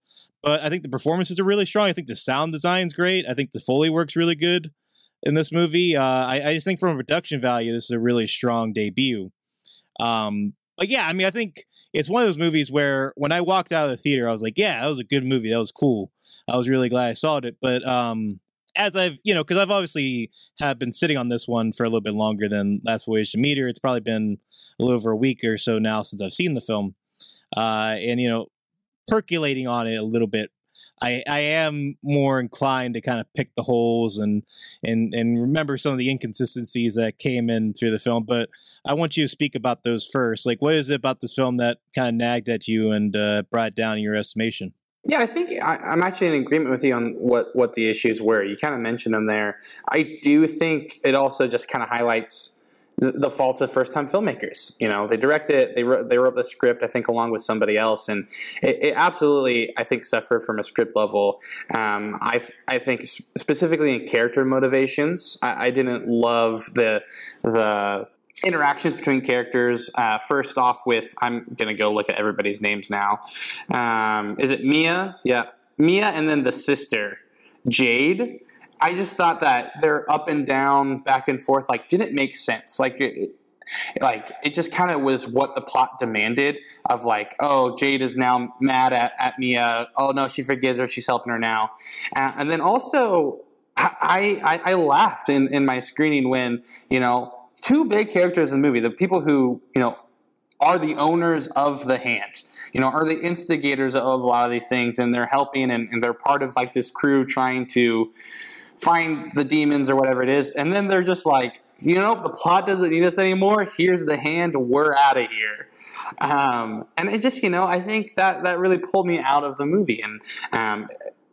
but I think the performances are really strong. I think the sound design's great. I think the Foley works really good in this movie. Uh, I, I just think from a production value, this is a really strong debut. Um, but yeah, I mean, I think it's one of those movies where when I walked out of the theater, I was like, yeah, that was a good movie. That was cool. I was really glad I saw it. But um, as I've, you know, because I've obviously have been sitting on this one for a little bit longer than Last Voyage to Meteor. It's probably been a little over a week or so now since I've seen the film. Uh, and, you know, percolating on it a little bit, I, I am more inclined to kind of pick the holes and, and and remember some of the inconsistencies that came in through the film. But I want you to speak about those first. Like, what is it about this film that kind of nagged at you and uh, brought it down in your estimation? Yeah, I think I, I'm actually in agreement with you on what, what the issues were. You kind of mentioned them there. I do think it also just kind of highlights the, the faults of first-time filmmakers. You know, they directed it, they wrote, they wrote the script, I think, along with somebody else, and it, it absolutely, I think, suffered from a script level. Um, I I think specifically in character motivations, I, I didn't love the the interactions between characters. Uh, first off with, I'm going to go look at everybody's names now. Um, is it Mia? Yeah. Mia and then the sister, Jade. I just thought that their up and down, back and forth, like, didn't make sense. Like, it, like it just kind of was what the plot demanded of, like, oh, Jade is now mad at, at Mia. Oh, no, she forgives her. She's helping her now. Uh, and then also, I, I, I laughed in, in my screening when, you know, two big characters in the movie, the people who, you know, are the owners of the hand, you know, are the instigators of a lot of these things, and they're helping, and, and they're part of, like, this crew trying to find the demons or whatever it is. And then they're just like, you know, the plot doesn't need us anymore. Here's the hand. We're out of here. Um, and it just, you know, I think that that really pulled me out of the movie. And um,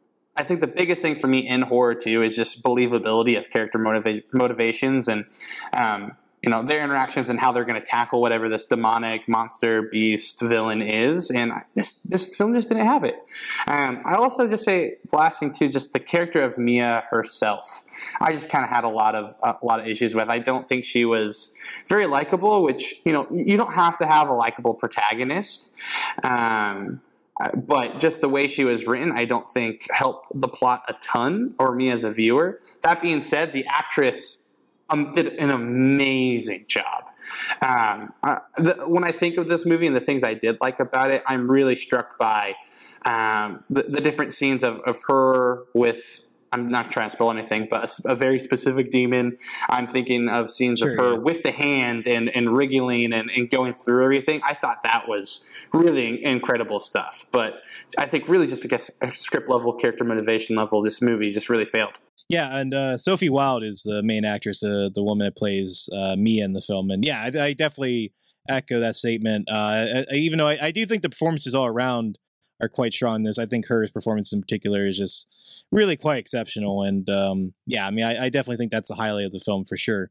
I think the biggest thing for me in horror too is just believability of character motiva- motivations and, um, you know, their interactions and how they're going to tackle whatever this demonic monster, beast, villain is. And this this film just didn't have it. Um, I also just say, blasting too, just the character of Mia herself. I just kind of had a lot of a lot of issues with. I don't think she was very likable, which, you know, you don't have to have a likable protagonist. Um, but just the way she was written, I don't think helped the plot a ton, or me as a viewer. That being said, the actress Um, did an amazing job. Um, uh, the, when I think of this movie and the things I did like about it, I'm really struck by um, the, the different scenes of, of her with, I'm not trying to spoil anything, but a, a very specific demon. I'm thinking of scenes sure, of her yeah. with the hand and, and wriggling and, and going through everything. I thought that was really incredible stuff. But I think really just, I guess, a script level, character motivation level, this movie just really failed. Yeah, and uh, Sophie Wilde is the main actress, uh, the woman that plays uh, Mia in the film. And yeah, I, I definitely echo that statement. Uh, I, even though I, I do think the performances all around are quite strong in this, I think her performance in particular is just really quite exceptional. And um, yeah, I mean, I, I definitely think that's the highlight of the film for sure.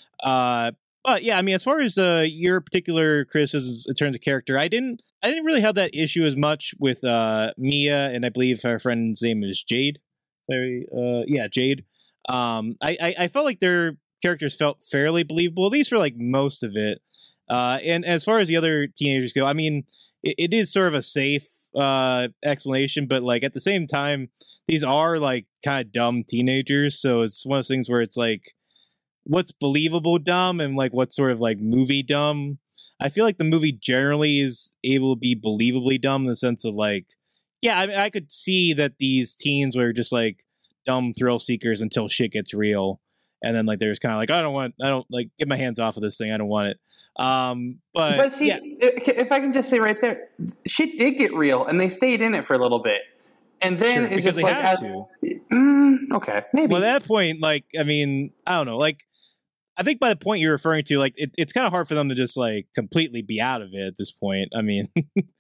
Uh, but yeah, I mean, as far as uh, your particular criticisms in terms of character, I didn't, I didn't really have that issue as much with uh, Mia, and I believe her friend's name is Jade. Very, uh, yeah, Jade. Um, I, I, I felt like their characters felt fairly believable, at least for like most of it. Uh, and as far as the other teenagers go, I mean, it, it is sort of a safe uh, explanation, but like at the same time, these are like kind of dumb teenagers. So it's one of those things where it's like, what's believable dumb and like what's sort of like movie dumb. I feel like the movie generally is able to be believably dumb in the sense of like, yeah, I mean, I could see that these teens were just like dumb thrill seekers until shit gets real. And then like, they're just kind of like, I don't want, I don't like get my hands off of this thing. I don't want it. Um, but, but see, yeah. if I can just say right there, shit did get real and they stayed in it for a little bit. And then sure, it's just they like, had as, to. Mm, okay, maybe. Well, at that point, like, I mean, I don't know, like, I think by the point you're referring to, like, it, it's kind of hard for them to just like completely be out of it at this point. I mean,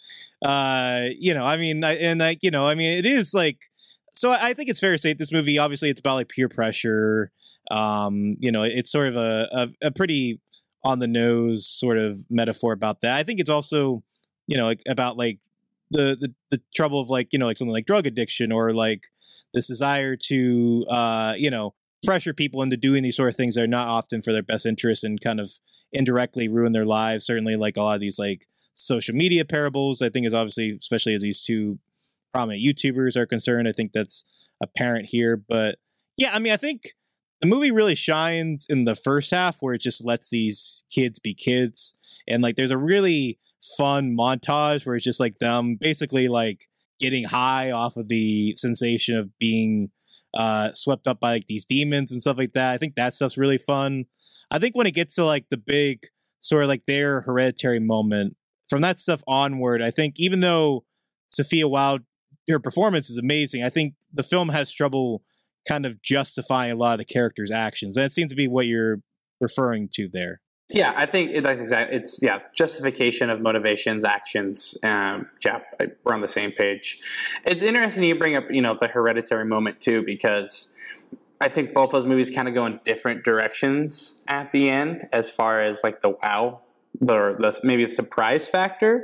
uh, you know, I mean, I, and like, you know, I mean, it is like, so I think it's fair to say this movie, obviously it's about like peer pressure. Um, you know, it's sort of a, a, a pretty on the nose sort of metaphor about that. I think it's also, you know, like about like the, the, the trouble of like, you know, like something like drug addiction or like this desire to, uh, you know, pressure people into doing these sort of things that are not often for their best interest and kind of indirectly ruin their lives. Certainly like a lot of these like social media parables, I think is obviously, especially as these two prominent YouTubers are concerned. I think that's apparent here. But yeah, I mean, I think the movie really shines in the first half where it just lets these kids be kids. And like there's a really fun montage where it's just like them basically like getting high off of the sensation of being uh, swept up by like these demons and stuff like that. I think that stuff's really fun. I think when it gets to like the big sort of like their Hereditary moment, from that stuff onward, I think even though Sophia Wilde, her performance is amazing, I think the film has trouble kind of justifying a lot of the characters' actions. That seems to be what you're referring to there. Yeah, I think it, that's exactly. It's yeah, justification of motivations, actions. Um, yeah, I, we're on the same page. It's interesting you bring up, you know, the Hereditary moment too, because I think both those movies kind of go in different directions at the end, as far as like the wow, the, the maybe the surprise factor.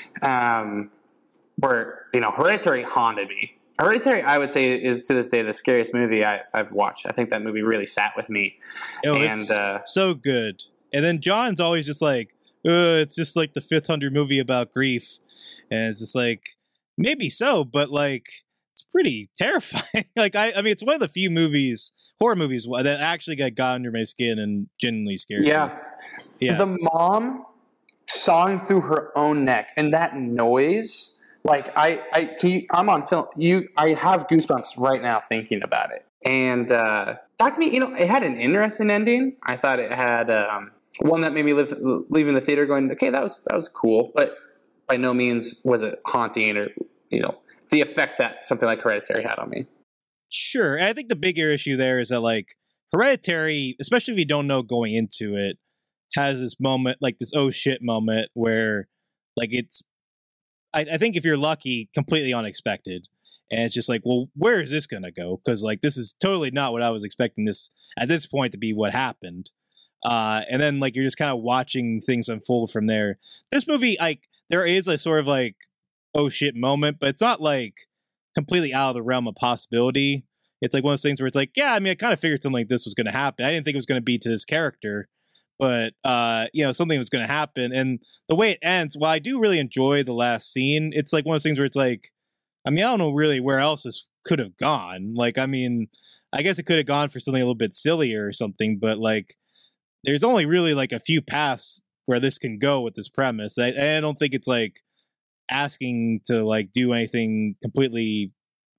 Um, where you know, Hereditary haunted me. Hereditary, I would say, is to this day the scariest movie I, I've watched. I think that movie really sat with me. Oh, and it's uh, so good. And then John's always just like, uh, it's just like the fifth hundred movie about grief. And it's just like, maybe so, but like, it's pretty terrifying. like, I, I mean, it's one of the few movies, horror movies, that actually got, got under my skin and genuinely scared yeah. me. Yeah. The mom sawing through her own neck and that noise, like, I, I, can you, I'm on film. You, I have goosebumps right now thinking about it. And uh, talk to me, you know, it had an interesting ending. I thought it had um, one that made me live, leaving the theater going, okay, that was that was cool, but by no means was it haunting or, you know, the effect that something like Hereditary had on me. Sure. And I think the bigger issue there is that, like, Hereditary, especially if you don't know going into it, has this moment, like this oh shit moment where, like, it's, I, I think if you're lucky, completely unexpected. And it's just like, well, where is this going to go? Because, like, this is totally not what I was expecting this at this point to be what happened. Uh, and then, like, you're just kind of watching things unfold from there. This movie, like, there is a sort of, like, oh shit moment, but it's not, like, completely out of the realm of possibility. It's like one of those things where it's like, yeah, I mean, I kind of figured something like this was going to happen. I didn't think it was going to be to this character, but, uh, you know, something was going to happen. And the way it ends, while I do really enjoy the last scene, it's like one of those things where it's like, I mean, I don't know really where else this could have gone. Like, I mean, I guess it could have gone for something a little bit sillier or something, but like, there's only really like a few paths where this can go with this premise. I, I don't think it's like asking to like do anything completely,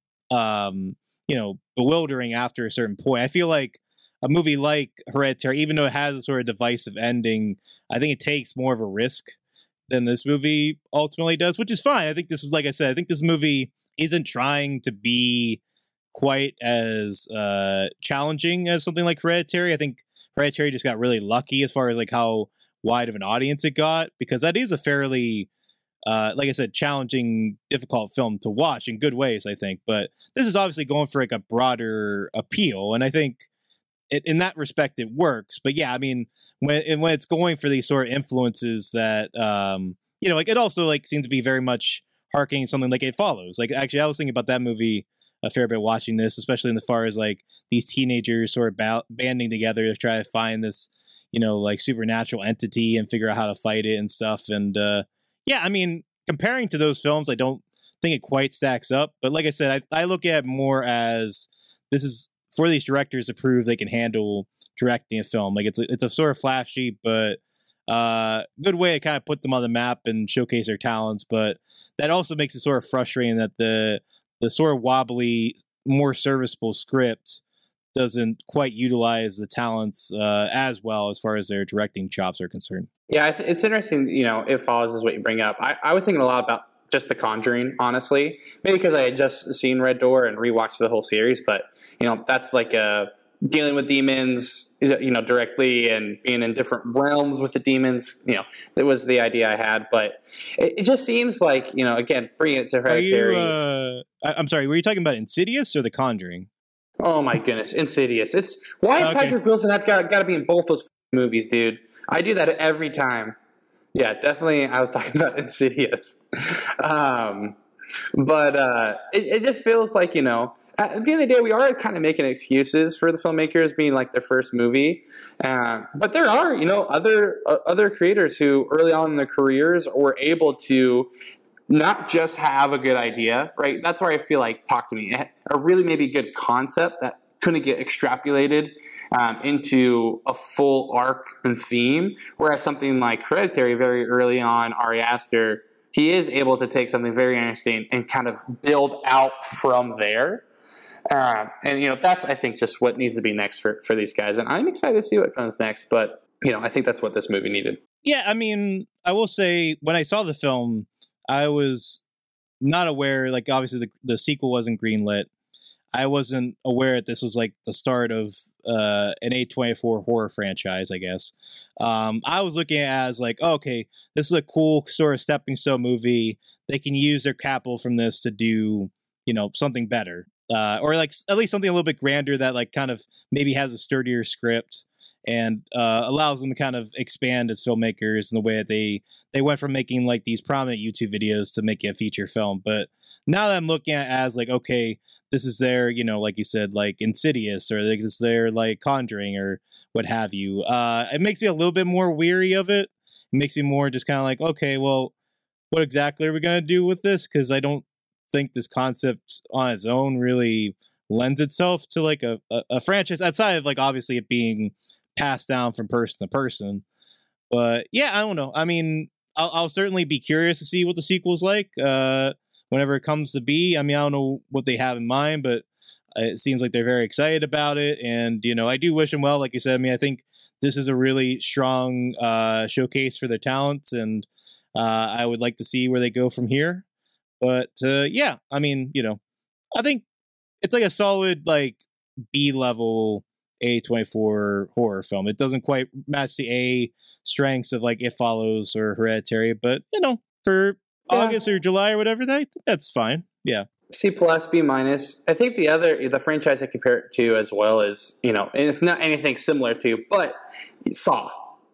um, you know, bewildering after a certain point. I feel like a movie like Hereditary, even though it has a sort of divisive ending, I think it takes more of a risk than this movie ultimately does, which is fine. I think this is, like I said, I think this movie isn't trying to be quite as uh, challenging as something like Hereditary. I think Hereditary just got really lucky as far as like how wide of an audience it got, because that is a fairly, uh, like I said, challenging, difficult film to watch in good ways, I think. But this is obviously going for like a broader appeal, and I think it, in that respect it works. But yeah, I mean, when when it's going for these sort of influences that, um, you know, like it also like seems to be very much harkening something like It Follows. Like, actually, I was thinking about that movie a fair bit watching this, especially in the far as like these teenagers sort of ba- banding together to try to find this, you know, like supernatural entity and figure out how to fight it and stuff. And uh, yeah, I mean, comparing to those films, I don't think it quite stacks up. But like I said, I, I look at it more as this is for these directors to prove they can handle directing a film. Like, it's a, it's a sort of flashy, but uh, good way to kind of put them on the map and showcase their talents. But that also makes it sort of frustrating that the the sort of wobbly, more serviceable script doesn't quite utilize the talents uh, as well as far as their directing chops are concerned. Yeah, I th- it's interesting, you know, It Follows is what you bring up. I, I was thinking a lot about just The Conjuring, honestly. Maybe because I had just seen Red Door and rewatched the whole series, but, you know, that's like a dealing with demons, you know, directly and being in different realms with the demons. You know, it was the idea I had, but it, it just seems like, you know, again, bringing it to Hereditary. Are you, uh, I, I'm sorry, were you talking about Insidious or The Conjuring? Oh my goodness, Insidious. It's why is okay. Patrick Wilson got got to be in both those movies, dude? I do that every time. Yeah, definitely. I was talking about Insidious. um, But uh, it, it just feels like, you know, at the end of the day, we are kind of making excuses for the filmmakers being like their first movie. Uh, but there are, you know, other uh, other creators who early on in their careers were able to not just have a good idea, right? That's where I feel like Talk to Me, a really maybe good concept that couldn't get extrapolated um, into a full arc and theme. Whereas something like Hereditary, very early on, Ari Aster, he is able to take something very interesting and kind of build out from there. Um, and, you know, that's, I think, just what needs to be next for, for these guys. And I'm excited to see what comes next. But, you know, I think that's what this movie needed. Yeah, I mean, I will say, when I saw the film, I was not aware, like, obviously the, the sequel wasn't greenlit. I wasn't aware that this was, like, the start of uh, an A twenty-four horror franchise, I guess. Um, I was looking at it as, like, oh, okay, this is a cool sort of stepping stone movie. They can use their capital from this to do, you know, something better. Uh, or, like, at least something a little bit grander that, like, kind of maybe has a sturdier script and uh, allows them to kind of expand as filmmakers in the way that they they went from making like these prominent YouTube videos to making a feature film. But now that I'm looking at it as like, okay, this is their, you know, like you said, like Insidious, or this is their like Conjuring or what have you. Uh, it makes me a little bit more weary of it. It makes me more just kind of like, okay, well, what exactly are we going to do with this? Because I don't think this concept on its own really lends itself to like a, a, a franchise outside of like obviously it being passed down from person to person. But yeah, I don't know. I mean, I'll, I'll certainly be curious to see what the sequel's like uh, whenever it comes to be. I mean, I don't know what they have in mind, but it seems like they're very excited about it. And, you know, I do wish them well. Like you said, I mean, I think this is a really strong uh, showcase for their talents, and uh, I would like to see where they go from here. But uh, yeah, I mean, you know, I think it's like a solid like B level A twenty-four horror film. It doesn't quite match the A strengths of like It Follows or Hereditary, but you know, for yeah. August or July or whatever, I think that's fine. Yeah. C plus, B minus. I think the other, the franchise I compare it to as well is, you know, and it's not anything similar to, but Saw,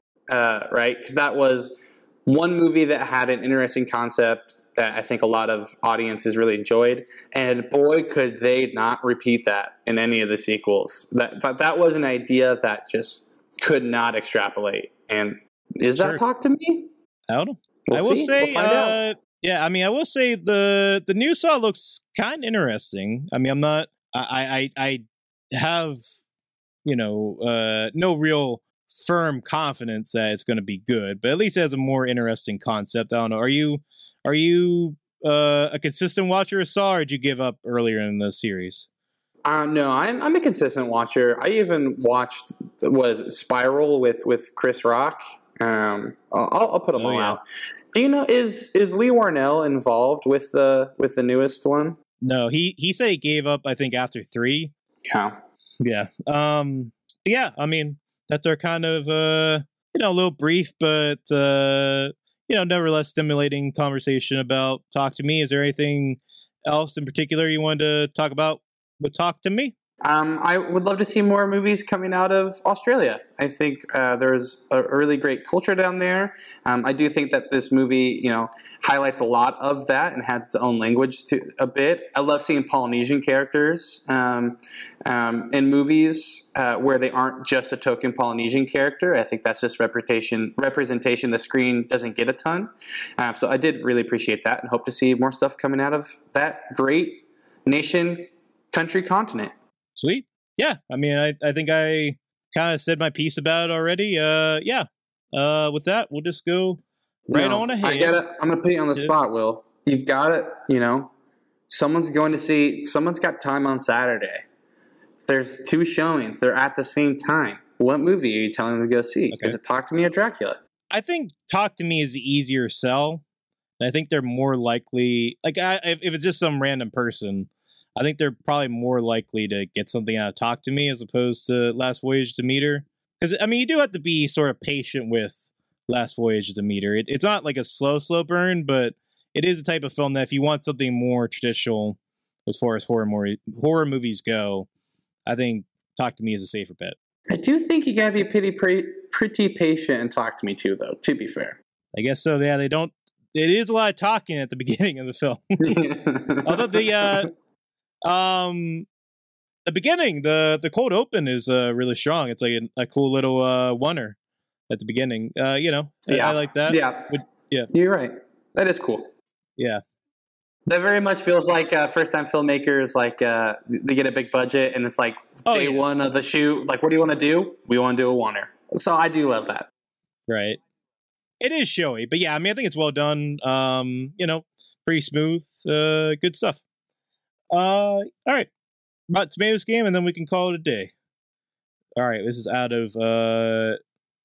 uh, right? Because that was one movie that had an interesting concept that I think a lot of audiences really enjoyed, and boy, could they not repeat that in any of the sequels. That, but that was an idea that just could not extrapolate. And is sure. that Talk to Me? I don't know. We'll I will see. say, we'll find uh, out. yeah, I mean, I will say the the new Saw looks kind of interesting. I mean, I'm not, I, I, I have, you know, uh, no real firm confidence that it's going to be good, but at least it has a more interesting concept. I don't know. Are you? Are you uh, a consistent watcher of Saw, or did you give up earlier in the series? Uh, no, I'm I'm a consistent watcher. I even watched what is it, Spiral with, with Chris Rock. Um, I'll, I'll put them oh, all yeah. out. Do you know is is Lee Warnell involved with the with the newest one? No, he he said he gave up. I think after three. Yeah, yeah, um, yeah. I mean, that's our kind of uh, you know, a little brief, but. Uh, You know, nevertheless stimulating conversation about Talk to Me. Is there anything else in particular you wanted to talk about with Talk to Me? Um, I would love to see more movies coming out of Australia. I think uh, there's a really great culture down there. Um, I do think that this movie, you know, highlights a lot of that and has its own language to a bit. I love seeing Polynesian characters um, um, in movies uh, where they aren't just a token Polynesian character. I think that's just representation. Representation the screen doesn't get a ton. Um, so I did really appreciate that and hope to see more stuff coming out of that great nation, country, continent. Sweet. Yeah. I mean, I, I think I kind of said my piece about it already. Uh, yeah. Uh, with that, we'll just go right no, on ahead. I gotta, I'm going to put you on the to, spot, Will. You got it. You know, someone's going to see, someone's got time on Saturday. There's two showings. They're at the same time. What movie are you telling them to go see? Okay. Is it Talk to Me or Dracula? I think Talk to Me is the easier sell. And I think they're more likely, like, I, if, if it's just some random person, I think they're probably more likely to get something out of Talk to Me as opposed to Last Voyage of Demeter. Because, I mean, you do have to be sort of patient with Last Voyage of Demeter. It, it's not like a slow, slow burn, but it is a type of film that if you want something more traditional as far as horror, more, horror movies go, I think Talk to Me is a safer bet. I do think you got to be pretty, pretty, pretty patient and Talk to Me too, though, to be fair. I guess so. Yeah, they don't. It is a lot of talking at the beginning of the film. Although the... Uh, Um, the beginning, the the cold open is uh, really strong. It's like a, a cool little uh, oneer at the beginning. Uh, you know, I, yeah. I like that. Yeah, but, yeah, you're right. That is cool. Yeah. That very much feels like uh, first-time filmmakers, like uh, they get a big budget, and it's like Oh, day yeah. one of the shoot. Like, what do you want to do? We want to do a oneer. So I do love that. Right. It is showy, but yeah, I mean, I think it's well done. Um, you know, pretty smooth, uh, good stuff. Uh, all right, Rotten Tomatoes game, and then we can call it a day. All right, this is out of uh,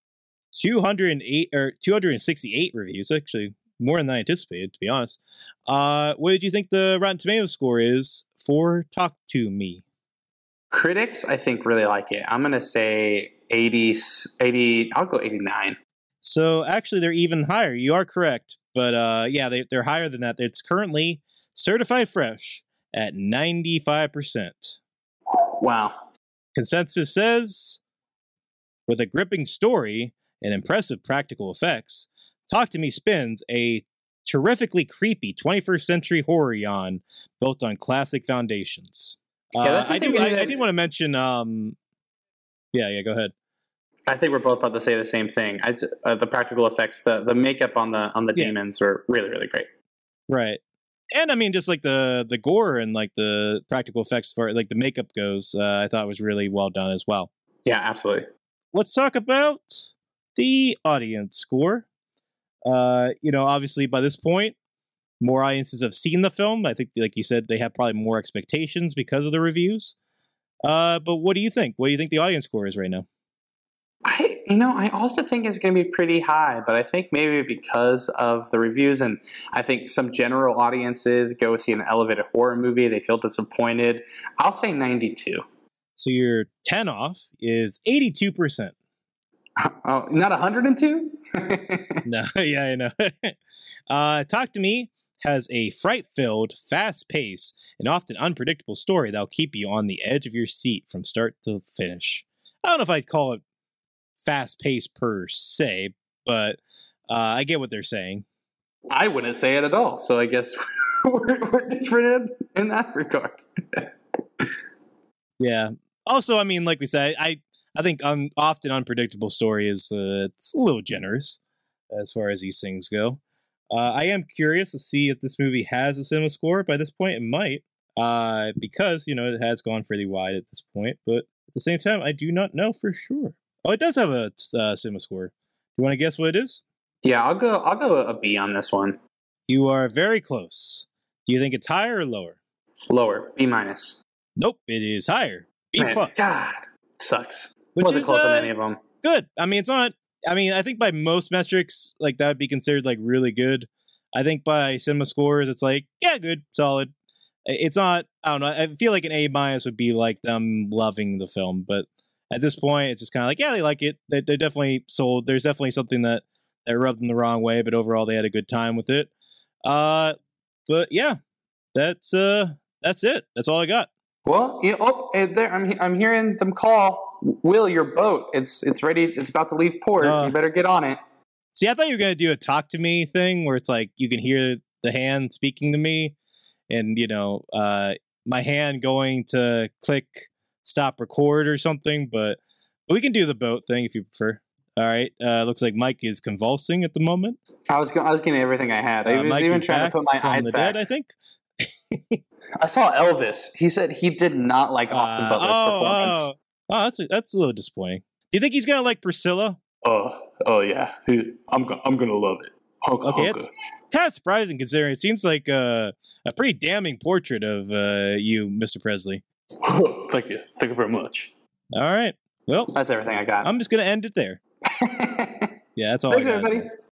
two hundred eight or two hundred sixty-eight reviews. Actually, more than I anticipated, to be honest. Uh, what did you think the Rotten Tomatoes score is for Talk to Me? Critics, I think, really like it. I'm going to say eighty, eighty, I'll go eighty-nine. So actually, they're even higher. You are correct, but uh, yeah, they, they're higher than that. It's currently certified fresh at ninety-five percent. Wow. Consensus says, with a gripping story and impressive practical effects, Talk to Me spins a terrifically creepy twenty-first century horror yawn built on classic foundations. Uh, Yeah, that's the I thing do. I, that- I did want to mention. Um, yeah, yeah. Go ahead. I think we're both about to say the same thing. I, uh, the practical effects, the, the makeup on the on the Yeah. demons were really, really great. Right. And I mean, just like the the gore and like the practical effects for like the makeup goes, uh, I thought was really well done as well. Yeah, absolutely. Let's talk about the audience score. Uh, you know, obviously by this point, more audiences have seen the film. I think, like you said, they have probably more expectations because of the reviews. Uh, but what do you think? What do you think the audience score is right now? I, you know, I also think it's going to be pretty high, but I think maybe because of the reviews, and I think some general audiences go see an elevated horror movie, they feel disappointed. I'll say ninety-two. So your ten off is eighty-two percent. Oh, not one hundred two? No, yeah, I know. uh, Talk to Me has a fright-filled, fast-paced, and often unpredictable story that'll keep you on the edge of your seat from start to finish. I don't know if I'd call it fast-paced per se, but uh, I get what they're saying. I wouldn't say it at all, so I guess we're, we're different in, in that regard. Yeah. Also, I mean, like we said, I I think un- often unpredictable story is uh, it's a little generous as far as these things go. Uh, I am curious to see if this movie has a cinema score. By this point, it might, uh, because you know it has gone pretty wide at this point. But at the same time, I do not know for sure. Oh, it does have a uh, cinema score. You want to guess what it is? Yeah, I'll go. I'll go a B on this one. You are very close. Do you think it's higher or lower? Lower, B minus. Nope, it is higher. B Man, plus. God, sucks. Which Wasn't is, close uh, on any of them. Good. I mean, it's not. I mean, I think by most metrics, like that would be considered like really good. I think by cinema scores, it's like yeah, good, solid. It's not. I don't know. I feel like an A minus would be like them loving the film, but at this point, it's just kind of like yeah, they like it. They, they're definitely sold. There's definitely something that that rubbed them the wrong way, but overall, they had a good time with it. Uh, but yeah, that's uh, that's it. That's all I got. Well, you know, oh, eh, there, I'm I'm hearing them call. Will, your boat? It's it's ready. It's about to leave port. Uh, you better get on it. See, I thought you were gonna do a talk to me thing where it's like you can hear the hand speaking to me, and you know, uh, my hand going to click stop record or something. But, but we can do the boat thing if you prefer. All right. Uh, looks like Mike is convulsing at the moment. I was go- I was getting everything I had. I Uh, was Mike even is trying to back put my from eyes the back. dead, I think. I saw Elvis. He said he did not like Austin Uh, Butler's oh, performance. oh, oh, that's a, that's a little disappointing. Do you think he's gonna like Priscilla? Oh, oh yeah. He, I'm go- I'm gonna love it. Hunka, Okay, hunka. it's kind of surprising considering it seems like uh, a pretty damning portrait of uh, you, Mister Presley. Thank you. Thank you very much. All right. Well, That's everything I got. I'm just gonna end it there. Yeah, that's all Thanks, I got. everybody.